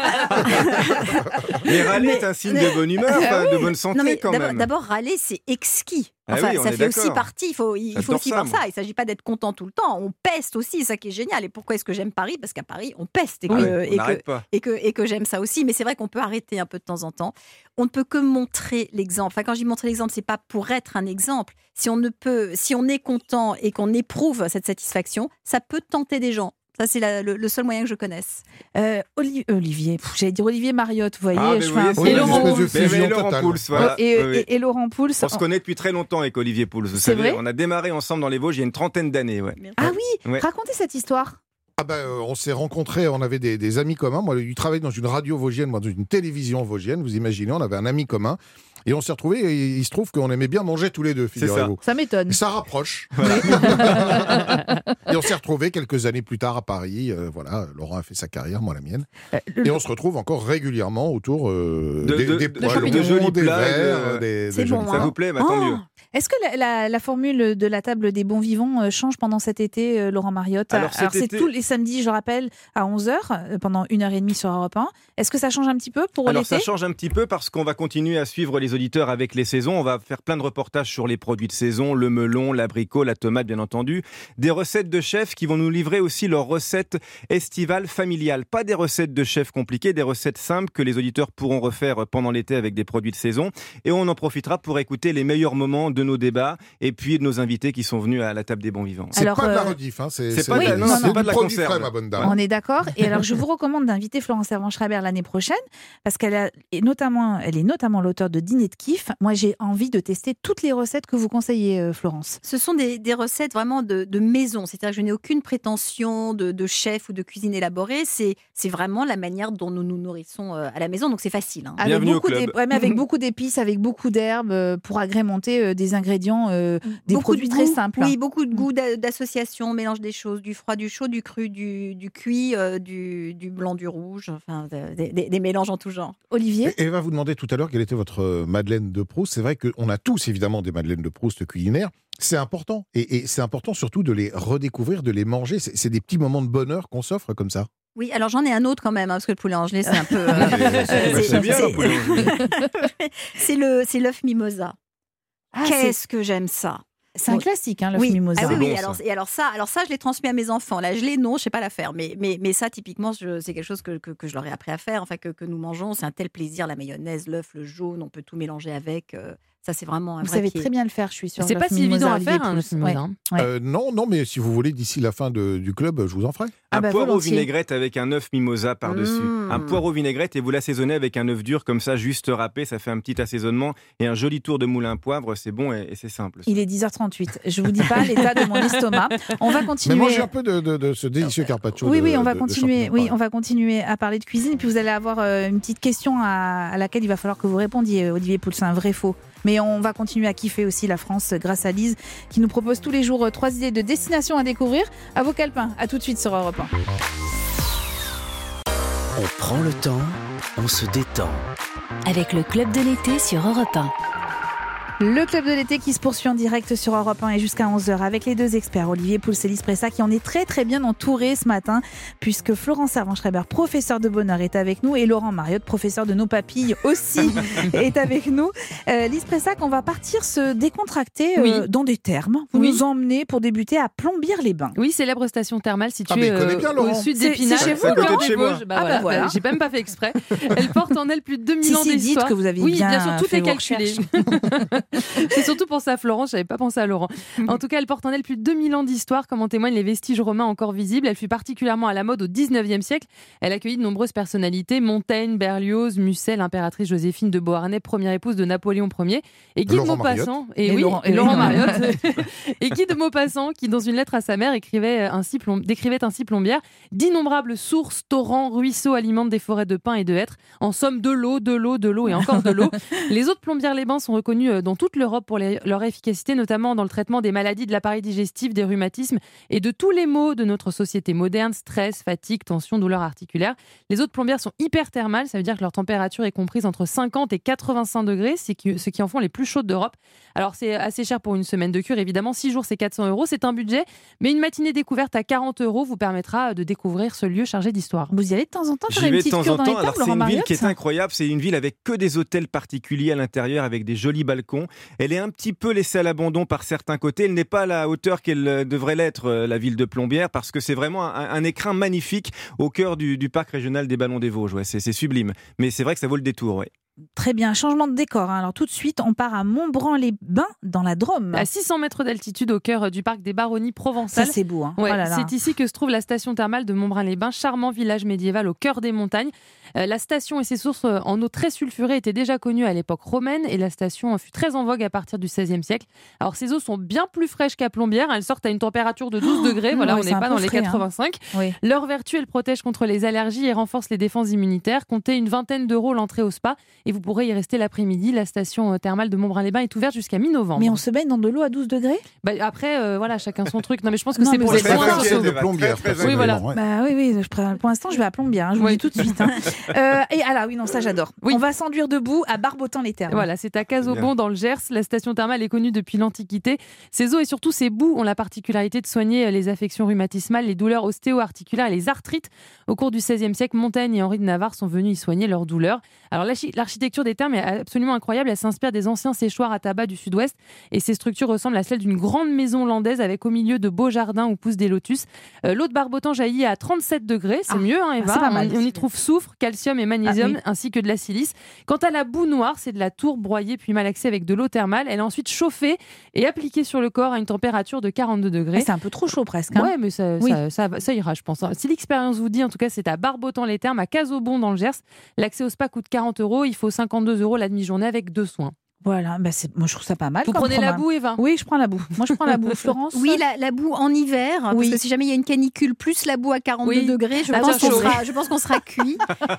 Mais râler est un signe de bonne humeur, de bonne santé quand même. D'abord, râler, c'est exquis. Ah Enfin, oui, on ça est fait aussi d'accord. partie, il faut aussi voir ça. Il ne s'agit pas d'être content tout le temps. On peste aussi, c'est ça qui est génial. Et pourquoi est-ce que j'aime Paris? Parce qu'à Paris, on peste. Et que j'aime ça aussi. Mais c'est vrai qu'on peut arrêter un peu de temps en temps. On ne peut que montrer l'exemple. Enfin, quand je dis montrer l'exemple, c'est pas pour être un exemple. Si on est content et qu'on éprouve cette satisfaction, ça peut tenter des gens. Ça, c'est le seul moyen que je connaisse. Olivier, j'allais dire Olivier Mariotte, vous voyez. Et Laurent Pouls, voilà. Et Laurent Pouls. On se connaît depuis très longtemps avec Olivier Pouls. Vous savez, on a démarré ensemble dans les Vosges il y a une trentaine d'années. Ouais. Ah oui, racontez cette histoire. On s'est rencontrés, on avait des amis communs. Moi, il travaillait dans une radio vosgienne, moi dans une télévision vosgienne. Vous imaginez, on avait un ami commun. Et on s'est retrouvés, et il se trouve qu'on aimait bien manger tous les deux, figurez-vous. Ça m'étonne. Et ça rapproche. Et on s'est retrouvés quelques années plus tard à Paris. Laurent a fait sa carrière, moi la mienne. Et on se retrouve encore régulièrement autour des poêlons, de jolis des plats, verres, des bon, ça vous plaît, tant mieux. Est-ce que la formule de la table des bons vivants change pendant cet été, Laurent Mariotte? Alors c'est tous les samedis, je rappelle, à 11h, pendant 1h30 sur Europe 1. Est-ce que ça change un petit peu pour l'été? Alors ça change un petit peu parce qu'on va continuer à suivre les auditeurs avec les saisons. On va faire plein de reportages sur les produits de saison, le melon, l'abricot, la tomate bien entendu. Des recettes de chefs qui vont nous livrer aussi leurs recettes estivales familiales. Pas des recettes de chefs compliquées, des recettes simples que les auditeurs pourront refaire pendant l'été avec des produits de saison. Et on en profitera pour écouter les meilleurs moments de nos débats et puis de nos invités qui sont venus à la table des bons vivants. C'est pas de la rediff, c'est pas de la produit conserve. frais, ma bonne dame. On est d'accord. Et alors, je vous recommande d'inviter Florence Servan-Schreiber l'année prochaine parce qu'elle est notamment l'auteure de Dîner de kiff. Moi, j'ai envie de tester toutes les recettes que vous conseillez, Florence. Ce sont des recettes vraiment de maison. C'est-à-dire que je n'ai aucune prétention de chef ou de cuisine élaborée. C'est vraiment la manière dont nous nous nourrissons à la maison. Donc, c'est facile. Hein. Avec beaucoup d'épices, avec beaucoup d'herbes pour agrémenter des ingrédients, des produits très simples. Oui, beaucoup de goût d'association. On mélange des choses, du froid, du chaud, du cru, du cuit, du blanc, du rouge. Enfin, des mélanges en tout genre. Olivier? Eva vous demandait tout à l'heure quelle était votre Madeleine de Proust. C'est vrai qu'on a tous évidemment des Madeleines de Proust culinaires. C'est important. Et c'est important surtout de les redécouvrir, de les manger. C'est des petits moments de bonheur qu'on s'offre comme ça. Oui, alors j'en ai un autre quand même, parce que le poulet en gelée, c'est un peu... c'est bien le poulet en gelée. C'est l'œuf mimosa. Qu'est-ce que j'aime ça! C'est un classique, l'œuf mimosa. Ah, oui, bon, alors ça, je l'ai transmis à mes enfants. Là, non, je sais pas la faire. Mais ça, typiquement, c'est quelque chose que je leur ai appris à faire. Enfin, que nous mangeons, c'est un tel plaisir, la mayonnaise, l'œuf, le jaune, on peut tout mélanger avec. Ça, c'est vraiment un Vous vrai savez pied. très bien le faire, je suis sûre. C'est pas si évident à faire, un œuf mimosa. Non, mais si vous voulez, d'ici la fin du club, je vous en ferai. Un poireau vinaigrette avec un œuf mimosa par-dessus. Un poireau vinaigrette et vous l'assaisonnez avec un œuf dur comme ça, juste râpé. Ça fait un petit assaisonnement et un joli tour de moulin à poivre. C'est bon et c'est simple. Il est 10h38. Je vous dis pas l'état de mon estomac. On va continuer. Mais mangez un peu de ce délicieux carpaccio. Oui, on va continuer. Oui, on va continuer à parler de cuisine. Puis vous allez avoir une petite question à laquelle il va falloir que vous répondiez, Olivier Poulsen, vrai faux. Mais on va continuer à kiffer aussi la France grâce à Lise qui nous propose tous les jours 3 idées de destinations à découvrir. À vos calepins, à tout de suite sur Europe 1. On prend le temps, on se détend. Avec le Club de l'été sur Europe 1. Le Club de l'été qui se poursuit en direct sur Europe 1 et jusqu'à 11h avec les deux experts, Olivier Poulsen et Lise Pressa, qui en est très très bien entouré ce matin puisque Florence Servan-Schreiber, professeur de bonheur, est avec nous et Laurent Mariotte, professeur de nos papilles aussi, est avec nous. Lise Pressa, qu'on va partir se décontracter dans des thermes. Vous nous emmenez pour débuter à Plombières-les-Bains. Oui, célèbre station thermale située au sud d'Épinal. C'est chez vous, au cœur des chez moi. Vosges. Voilà. J'ai même pas fait exprès. Elle porte en elle plus de 2000 ans d'histoire. Dites que vous avez bien sûr, tout fait est calculé. C'est surtout pensé à Florence, je n'avais pas pensé à Laurent. En tout cas, elle porte en elle plus de 2000 ans d'histoire, comme en témoignent les vestiges romains encore visibles. Elle fut particulièrement à la mode au 19e siècle. Elle accueillit de nombreuses personnalités, Montaigne, Berlioz, Musset, l'impératrice Joséphine de Beauharnais, première épouse de Napoléon Ier, et Guy de Maupassant, Laurent Mariotte, et Guy de Maupassant, qui dans une lettre à sa mère décrivait ainsi Plombières. D'innombrables sources, torrents, ruisseaux alimentent des forêts de pins et de hêtres. En somme, de l'eau et encore de l'eau. Les eaux de Plombières-les-Bains sont reconnues dans toute l'Europe pour leur efficacité, notamment dans le traitement des maladies de l'appareil digestif, des rhumatismes et de tous les maux de notre société moderne, stress, fatigue, tension, douleurs articulaires. Les eaux de Plombières sont hyperthermales, ça veut dire que leur température est comprise entre 50 et 85 degrés, ce qui en font les plus chaudes d'Europe. Alors c'est assez cher pour une semaine de cure, évidemment, 6 jours c'est 400 €, c'est un budget, mais une matinée découverte à 40 € vous permettra de découvrir ce lieu chargé d'histoire. Vous y allez de temps en temps faire J'y une vais de petite temps cure en dans les temps. tables, Alors c'est Laurent une ville Mariotte, qui est incroyable, c'est une ville avec que des hôtels particuliers à l'intérieur avec des jolis balcons. Elle est un petit peu laissée à l'abandon par certains côtés. Elle n'est pas à la hauteur qu'elle devrait l'être, la ville de Plombières, parce que c'est vraiment un écrin magnifique au cœur du parc régional des Ballons des Vosges. Ouais, c'est sublime. Mais c'est vrai que ça vaut le détour. Ouais. Très bien, changement de décor. Alors tout de suite, on part à Montbran-les-Bains dans la Drôme. À 600 mètres d'altitude au cœur du parc des Baronnies provençales. Ça c'est beau. Hein. Ouais, oh là là. C'est ici que se trouve la station thermale de Montbran-les-Bains, charmant village médiéval au cœur des montagnes. La station et ses sources en eau très sulfurée étaient déjà connues à l'époque romaine et la station fut très en vogue à partir du XVIe siècle. Alors ces eaux sont bien plus fraîches qu'à Plombières. Elles sortent à une température de 12 degrés. Voilà, on n'est pas dans les 85. Hein. Oui. Leur vertu, elles protègent contre les allergies et renforcent les défenses immunitaires. Comptez une vingtaine d'euros l'entrée au spa et vous pourrez y rester l'après-midi. La station thermale de Montbran-les-Bains est ouverte jusqu'à mi-novembre. Mais on se baigne dans de l'eau à 12 degrés ? Après, voilà, chacun son truc. Non, mais je pense que c'est pour les soins. de Plombières. Oui, voilà. Bah oui, pour l'instant, je vais à Plombières. Hein, je vous le dis tout de suite. Hein. Et alors, oui, non, ça j'adore. Oui. On va s'enduire debout à Barbotan-les-Thermes. Voilà, c'est à Casaubon dans le Gers. La station thermale est connue depuis l'Antiquité. Ses eaux et surtout ses boues ont la particularité de soigner les affections rhumatismales, les douleurs ostéo-articulaires et les arthrites. Au cours du XVIe siècle, Montaigne et Henri de Navarre sont venus y soigner leurs douleurs. Alors l'architecture des thermes est absolument incroyable. Elle s'inspire des anciens séchoirs à tabac du sud-ouest et ces structures ressemblent à celles d'une grande maison landaise avec au milieu de beaux jardins où poussent des lotus. L'eau de Barbotan jaillit à 37 degrés. C'est mieux, hein, Eva. Pas mal, on y trouve soufre, calcium et magnésium ainsi que de la silice. Quant à la boue noire, c'est de la tourbe broyée puis malaxée avec de l'eau thermale. Elle est ensuite chauffée et appliquée sur le corps à une température de 42 degrés. C'est un peu trop chaud presque. Hein. Ouais, mais ça ira, je pense. Si l'expérience vous dit, en tout cas, c'est à Barbotan-les-Thermes, à Casaubon dans le Gers. L'accès au spa coûte 40 €. Il faut 52 € la demi-journée avec 2 soins. Voilà, moi je trouve ça pas mal. Vous prenez la boue, Eva ? Oui, je prends la boue. Moi je prends la boue. Florence ? Oui, la boue en hiver, parce que si jamais il y a une canicule plus la boue à 42 degrés, je pense qu'on sera cuit.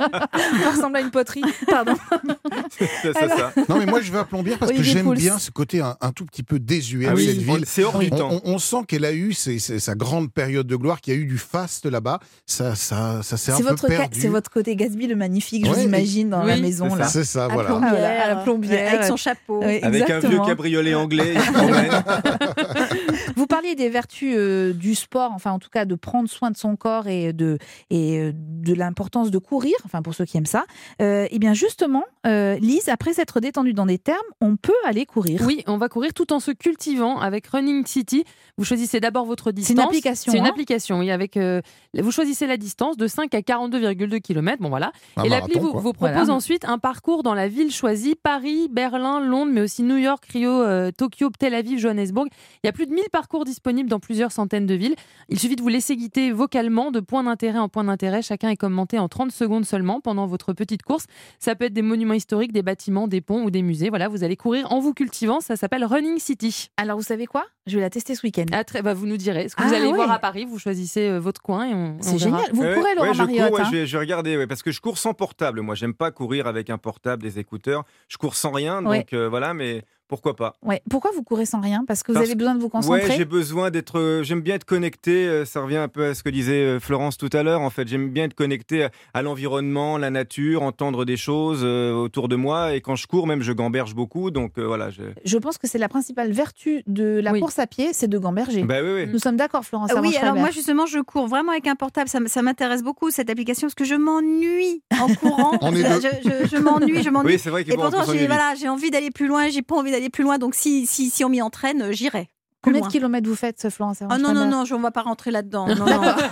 Ça ressemble à une poterie. Pardon. C'est ça. Non, mais moi je vais à Plombières parce que j'aime bien ce côté un tout petit peu désuet de cette ville. C'est hors du temps. On sent qu'elle a eu sa grande période de gloire, qu'il y a eu du faste là-bas. Ça s'est un peu perdu. C'est votre côté Gatsby le magnifique, je vous imagine dans la maison là. C'est ça, voilà. À la Plombière. Avec son chapeau. Avec un vieux cabriolet anglais. Vous parliez des vertus du sport, enfin en tout cas de prendre soin de son corps et de l'importance de courir, enfin pour ceux qui aiment ça. Eh bien justement, Lise, après s'être détendue dans des termes, on peut aller courir. Oui, on va courir tout en se cultivant avec Running City. Vous choisissez d'abord votre distance. C'est une application. C'est une application, oui. Vous choisissez la distance de 5 à 42,2 km. Bon, voilà. Et l'appli vous propose ensuite un parcours dans la ville choisie, Paris, Berlin, Londres, mais aussi New York, Rio, Tokyo, Tel Aviv, Johannesburg. Il y a plus de 1000 parcours disponibles dans plusieurs centaines de villes. Il suffit de vous laisser guider vocalement de point d'intérêt en point d'intérêt. Chacun est commenté en 30 secondes seulement pendant votre petite course. Ça peut être des monuments historiques, des bâtiments, des ponts ou des musées. Voilà, vous allez courir en vous cultivant. Ça s'appelle Running City. Alors, vous savez quoi ? Je vais la tester ce week-end. Vous nous direz. Ce que vous allez voir à Paris, vous choisissez votre coin et on C'est génial. Vous courez, Laurent Mariotte. Je vais regarder, parce que je cours sans portable. Moi, j'aime pas courir avec un portable, des écouteurs. Je cours sans rien, donc voilà, mais pourquoi pas. Ouais. Pourquoi vous courez sans rien ? Parce que vous avez besoin de vous concentrer ? Ouais, j'ai besoin d'être... J'aime bien être connecté. Ça revient un peu à ce que disait Florence tout à l'heure. En fait, j'aime bien être connecté à l'environnement, la nature, entendre des choses autour de moi. Et quand je cours, même, je gamberge beaucoup. Donc voilà. Je pense que c'est la principale vertu de la course à pied, c'est de gamberger. Oui. Nous sommes d'accord, Florence. Oui, alors moi, justement, je cours vraiment avec un portable. Ça m'intéresse beaucoup, cette application, parce que je m'ennuie en courant. Je m'ennuie. Oui, c'est vrai qu'il Et pourtant, j'ai envie d'aller plus loin, j'ai pas envie d'aller plus loin. Donc, si on m'y entraîne, j'irai. Combien de kilomètres vous faites, Florence ? Non, on ne va pas rentrer là-dedans. Non.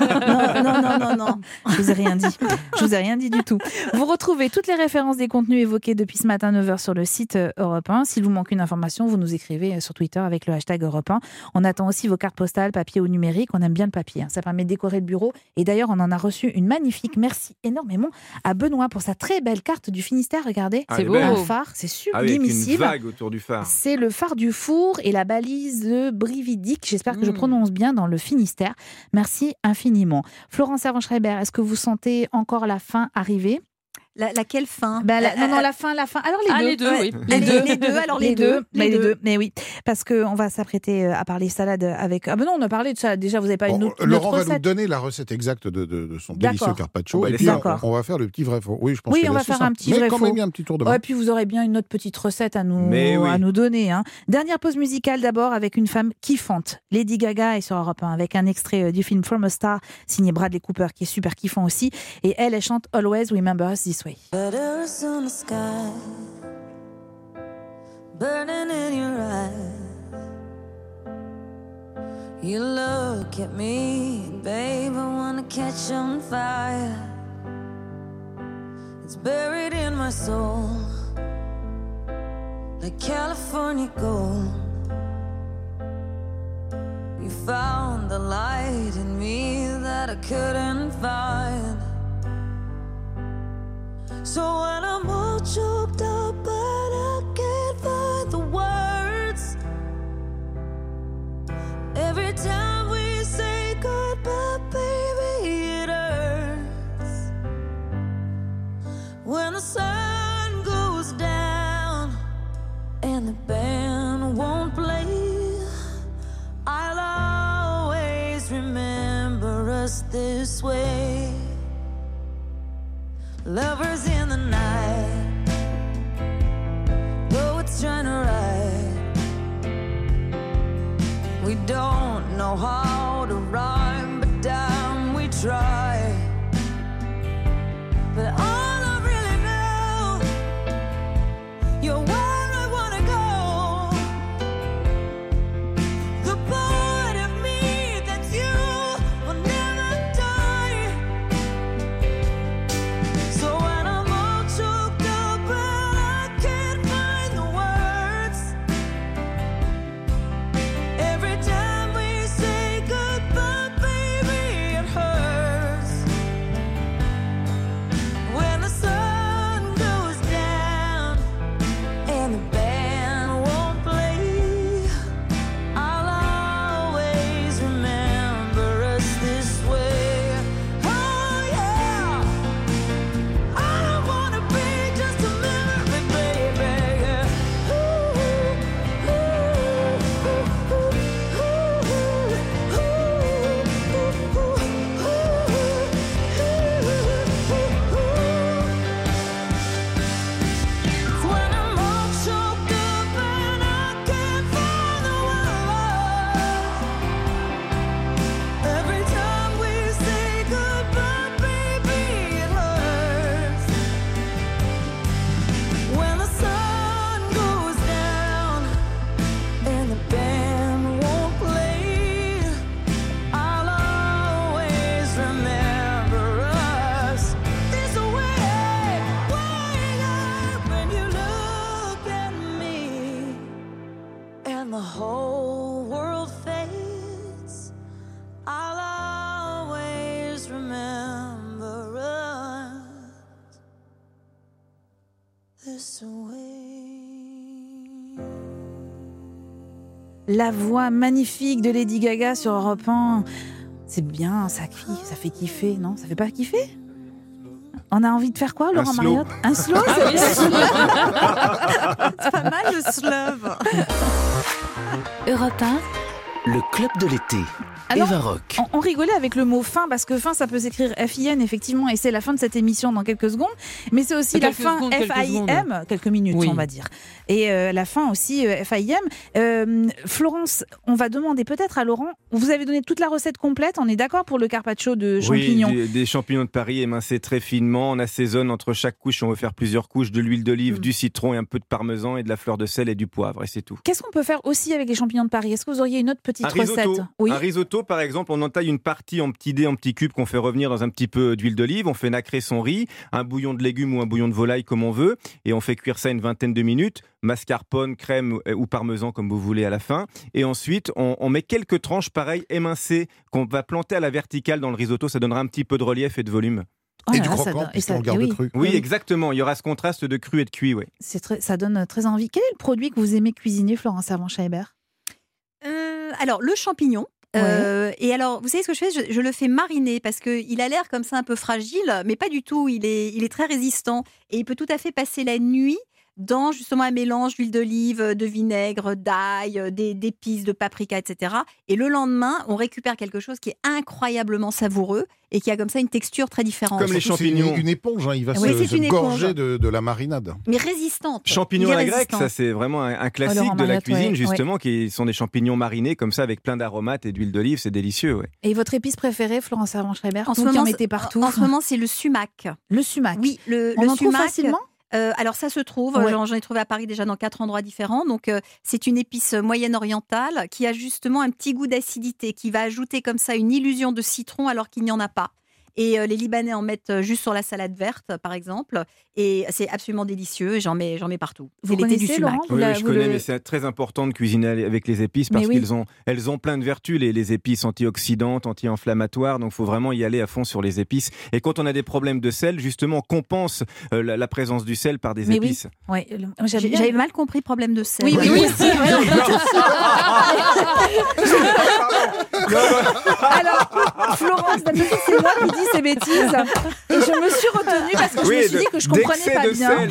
Je vous ai rien dit. Je vous ai rien dit du tout. Vous retrouvez toutes les références des contenus évoqués depuis ce matin 9h sur le site Europe 1. S'il vous manque une information, vous nous écrivez sur Twitter avec le hashtag Europe 1. On attend aussi vos cartes postales, papier ou numérique. On aime bien le papier. Ça permet de décorer le bureau. Et d'ailleurs, on en a reçu une magnifique. Merci énormément à Benoît pour sa très belle carte du Finistère. Regardez, c'est beau. Un phare, c'est sublimissime. Avec une vague autour du phare. C'est le phare du Four et la balise de Brividique, j'espère que je prononce bien, dans le Finistère. Merci infiniment. Florence Servan-Schreiber, est-ce que vous sentez encore la fin arriver ? Laquelle fin ? La fin. Alors les deux, oui. Les deux. Mais oui, parce qu'on va s'apprêter à parler salade avec... Ah ben non, on a parlé de ça. Déjà, vous n'avez pas une autre Laurent recette. va nous donner la recette exacte de son délicieux carpaccio. Et puis, on va faire le petit vrai-faux. Oui, je pense on va faire un petit vrai-faux. Mais quand même, un petit tour de main. Et puis, vous aurez bien une autre petite recette à nous donner. Dernière pause musicale d'abord avec une femme kiffante. Lady Gaga est sur Europe 1 avec un extrait du film From a Star, signé Bradley Cooper, qui est super kiffant aussi. Et elle chante Always Remember Us This Way. That Arizona sky burning in your eyes. You look at me, babe, I wanna catch on fire. It's buried in my soul, like California gold. You found the light in me that I couldn't find. So when I'm all choked up but I can't find the words, every time we say goodbye, baby, it hurts. When the sun goes down and the band won't play, I'll always remember us this way. Lovers in the night, though it's trying to ride. We don't know how to rhyme, but damn, we try. But all I really know, you're where I wanna go. The part of me that's you will never die. So when I'm all choked up and I can't find the words, every time we say goodbye, baby, it hurts. the whole world fades, I'll always remember us this way. La voix magnifique de Lady Gaga sur Europe 1. C'est bien, ça crie, ça fait kiffer, non? Ça fait pas kiffer? On a envie de faire quoi, Laurent Mariotte? Un slow? C'est pas mal le slow. Europe 1. Le club de l'été. Alors, Eva Rock. on rigolait avec le mot fin, parce que fin, ça peut s'écrire F-I-N, effectivement, et c'est la fin de cette émission dans quelques secondes. Mais c'est aussi la fin F-A-I-M, quelques minutes, on va dire. Et la fin aussi F-A-I-M. Florence, on va demander peut-être à Laurent, vous avez donné toute la recette complète, on est d'accord pour le carpaccio de champignons? Oui, des champignons de Paris émincés très finement. On assaisonne entre chaque couche, on veut faire plusieurs couches, de l'huile d'olive, du citron et un peu de parmesan et de la fleur de sel et du poivre, et c'est tout. Qu'est-ce qu'on peut faire aussi avec les champignons de Paris? Est-ce que vous auriez une autre petite recette? Un risotto, par exemple, on entaille une partie en petits dés, en petits cubes qu'on fait revenir dans un petit peu d'huile d'olive. On fait nacrer son riz, un bouillon de légumes ou un bouillon de volaille comme on veut, et on fait cuire ça une vingtaine de minutes. Mascarpone, crème ou parmesan comme vous voulez à la fin. Et ensuite, on met quelques tranches, pareil, émincées, qu'on va planter à la verticale dans le risotto. Ça donnera un petit peu de relief et de volume. Et du croquant, puisqu'on garde le cru. Oui, exactement. Il y aura ce contraste de cru et de cuit, oui. Ça donne très envie. Quel est le produit que vous aimez cuisiner, Florence Servan-Schreiber? Alors, le champignon. Et alors, vous savez ce que je fais? Je le fais mariner parce qu'il a l'air comme ça un peu fragile, mais pas du tout. Il est très résistant et il peut tout à fait passer la nuit dans justement un mélange d'huile d'olive, de vinaigre, d'ail, d'épices, de paprika, etc. Et le lendemain, on récupère quelque chose qui est incroyablement savoureux et qui a comme ça une texture très différente. Comme les champignons. C'est une éponge, il va se gorger de la marinade. Mais résistante. Champignons à la grecque, ça c'est vraiment un classique de la cuisine, justement, qui sont des champignons marinés comme ça avec plein d'aromates et d'huile d'olive, c'est délicieux. Ouais. Et votre épice préférée, Florence Servan-Schreiber? En ce moment, mettez partout. En ce moment, c'est le sumac. Le sumac. Oui, le on en trouve sumac, facilement? Alors ça se trouve, j'en ai trouvé à Paris déjà dans 4 endroits différents. Donc c'est une épice moyenne-orientale qui a justement un petit goût d'acidité, qui va ajouter comme ça une illusion de citron alors qu'il n'y en a pas. Et les Libanais en mettent juste sur la salade verte, par exemple. Et c'est absolument délicieux. J'en mets partout. Vous connaissez, Laurent? Oui, je connais, mais c'est très important de cuisiner avec les épices parce qu'elles ont plein de vertus, les épices antioxydantes, anti-inflammatoires. Donc, il faut vraiment y aller à fond sur les épices. Et quand on a des problèmes de sel, justement, on compense la présence du sel par des épices. Oui. J'avais mal compris problème de sel. Oui, Alors, Florence, d'habitude, c'est moi qui dis ces bêtises. Et je me suis retenue parce que je me suis dit que je comprenais pas bien.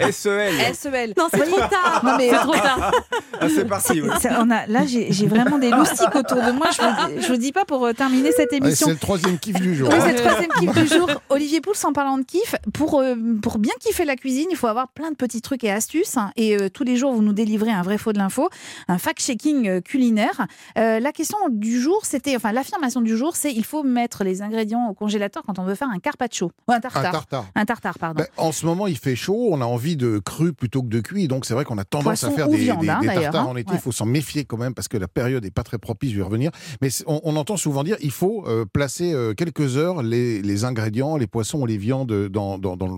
SEL. Non, c'est trop tard. Non, mais c'est trop tard. C'est parti. Là, j'ai vraiment des loustiques autour de moi. Je vous dis pas pour terminer cette émission. C'est le troisième kiff du jour. Oui, c'est le troisième kiff du jour. Olivier Pouls, en parlant de kiff, pour bien kiffer la cuisine, il faut avoir plein de petits trucs et astuces. Et tous les jours, vous nous délivrez un vrai faux de l'info, un fact-checking culinaire. La question du jour, l'affirmation du jour, c'est il faut mettre les ingrédients au congélateur quand on veut faire un carpaccio. Ou un tartare. Un tartare, pardon. En ce moment, il fait chaud, on a envie de cru plutôt que de cuit, donc c'est vrai qu'on a tendance à faire des tartares en été. Il faut s'en méfier quand même parce que la période n'est pas très propice, je vais y revenir. Mais on entend souvent dire il faut placer quelques heures les ingrédients, les poissons, les viandes dans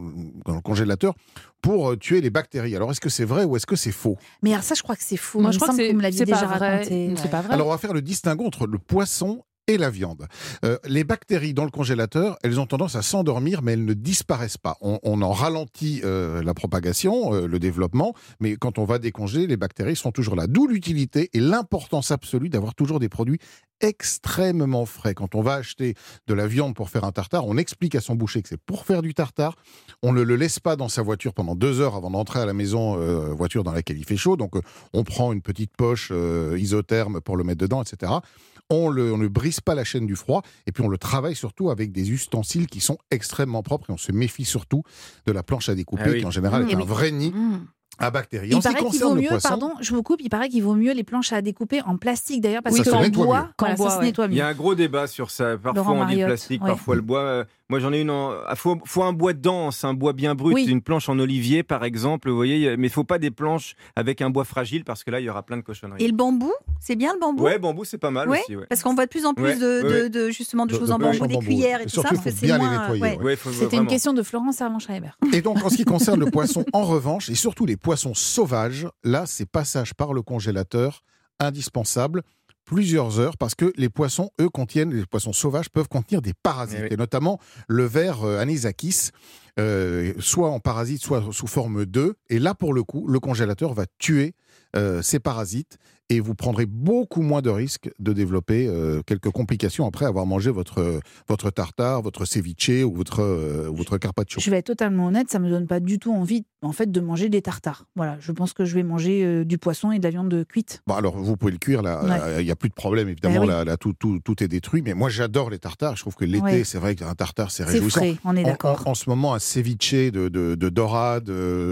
le congélateur pour tuer les bactéries. Alors, est-ce que c'est vrai ou est-ce que c'est faux? Mais alors ça, je crois que c'est faux. Moi, je crois que vous me l'aviez déjà raconté. C'est pas vrai. Alors, on va faire le distinguo entre le poisson et la viande. Les bactéries dans le congélateur, elles ont tendance à s'endormir, mais elles ne disparaissent pas. On en ralentit la propagation, le développement, mais quand on va décongeler, les bactéries sont toujours là. D'où l'utilité et l'importance absolue d'avoir toujours des produits extrêmement frais. Quand on va acheter de la viande pour faire un tartare, on explique à son boucher que c'est pour faire du tartare. On ne le laisse pas dans sa voiture pendant 2 heures avant d'entrer à la maison, voiture dans laquelle il fait chaud. Donc on prend une petite poche isotherme pour le mettre dedans, etc. On ne brise pas la chaîne du froid et puis on le travaille surtout avec des ustensiles qui sont extrêmement propres et on se méfie surtout de la planche à découper qui en général est un vrai nid à bactéries. Il paraît qu'il vaut mieux, pardon, je vous coupe, il paraît qu'il vaut mieux les planches à découper en plastique d'ailleurs parce qu'en bois, ça se nettoie mieux. Il y a un gros débat sur ça. Parfois on dit le plastique, parfois le bois. Moi j'en ai une faut un bois dense, un bois bien brut, une planche en olivier par exemple, vous voyez, mais il faut pas des planches avec un bois fragile parce que là il y aura plein de cochonneries. Et le bambou, c'est bien le bambou? Ouais, bambou c'est pas mal aussi. Ouais. Parce qu'on voit de plus en plus de choses en bambou, des cuillères et tout ça, parce que c'est moins. C'était une question de Florence Servan-Schreiber. Et donc en ce qui concerne le poisson, en revanche, et surtout les poissons sauvages, là c'est passage par le congélateur indispensable plusieurs heures parce que les poissons sauvages peuvent contenir des parasites et notamment le ver anisakis, soit en parasite, soit sous forme d'œuf. Et là, pour le coup, le congélateur va tuer ces parasites et vous prendrez beaucoup moins de risques de développer quelques complications après avoir mangé votre tartare, votre ceviche ou votre carpaccio. Je vais être totalement honnête, ça me donne pas du tout envie en fait de manger des tartares. Voilà, je pense que je vais manger du poisson et de la viande cuite. Bon, alors vous pouvez le cuire là, il y a plus de problème évidemment, là tout est détruit. Mais moi j'adore les tartares. Je trouve que l'été, c'est vrai qu'un tartare c'est réjouissant. C'est frais, on est d'accord. En ce moment, un ceviche de dorade,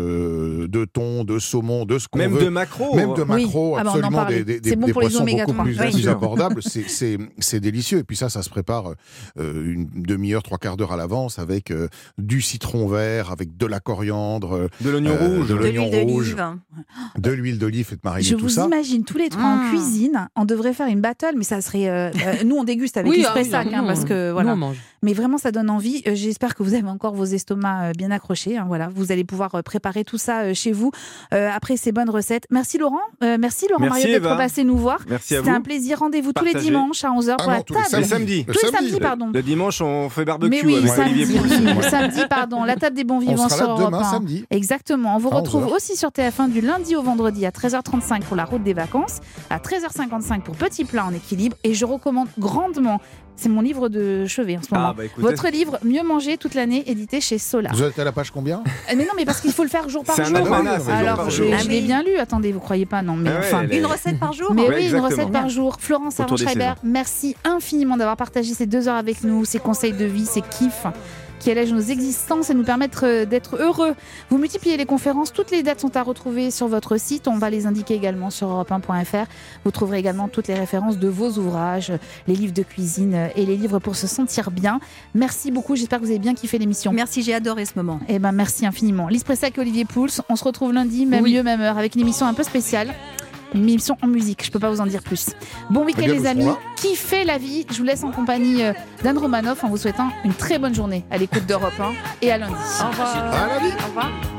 de thon, de saumon, de ce qu'on veut. Même de maquereau. Même de maquereau, absolument. Des poissons beaucoup plus abordables, c'est délicieux. Et puis ça se prépare une demi-heure, 3/4 d'heure à l'avance avec du citron vert, avec de la coriandre, de l'oignon rouge, de l'huile d'olive et de mariner tout ça. Je vous imagine tous les trois en cuisine. On devrait faire une battle, mais ça serait. Nous, on déguste avec Espressac, parce que voilà. Nous, on mange. Mais vraiment, ça donne envie. J'espère que vous avez encore vos estomacs bien accrochés. Voilà, vous allez pouvoir préparer tout ça chez vous après ces bonnes recettes. Merci Laurent. Merci Mario d'être passé nous voir. C'était un plaisir. Rendez-vous tous les dimanches à 11h pour la table. Tous les samedis. Tous les samedis, pardon. Le dimanche, on fait barbecue. Mais oui, avec Olivier Pouls. samedi, pardon. La table des bons vivants on sera sur là demain, Europe 1. samedi. Exactement. On vous retrouve aussi sur TF1 du lundi au vendredi à 13h35 pour la route des vacances, à 13h55 pour Petit Plat en équilibre. Et je recommande grandement, c'est mon livre de chevet en ce moment, votre livre Mieux manger toute l'année, édité chez Solar. Vous êtes à la page combien ? Mais non, mais parce qu'il faut le faire jour par jour. C'est un almanach, alors, je l'ai bien lu. Attendez, vous croyez pas ? Non, mais une recette par jour. Mais oui, une recette par jour. Florence Armand-Schreiber, merci infiniment d'avoir partagé ces 2 heures avec nous, ces conseils de vie, ces kiffs qui allègent nos existences et nous permettent d'être heureux. Vous multipliez les conférences, toutes les dates sont à retrouver sur votre site, on va les indiquer également sur europe1.fr. Vous trouverez également toutes les références de vos ouvrages, les livres de cuisine et les livres pour se sentir bien. Merci beaucoup, j'espère que vous avez bien kiffé l'émission. Merci, j'ai adoré ce moment. Eh ben, merci infiniment. Lise Pressac et Olivier Pouls, on se retrouve lundi, même lieu, même heure, avec une émission un peu spéciale. Une émission en musique, je peux pas vous en dire plus. Bon week-end les amis, kiffez la vie. Je vous laisse en compagnie d'Anne Romanoff en vous souhaitant une très bonne journée à l'écoute d'Europe 1 et à lundi. Au revoir. À lundi. Au revoir.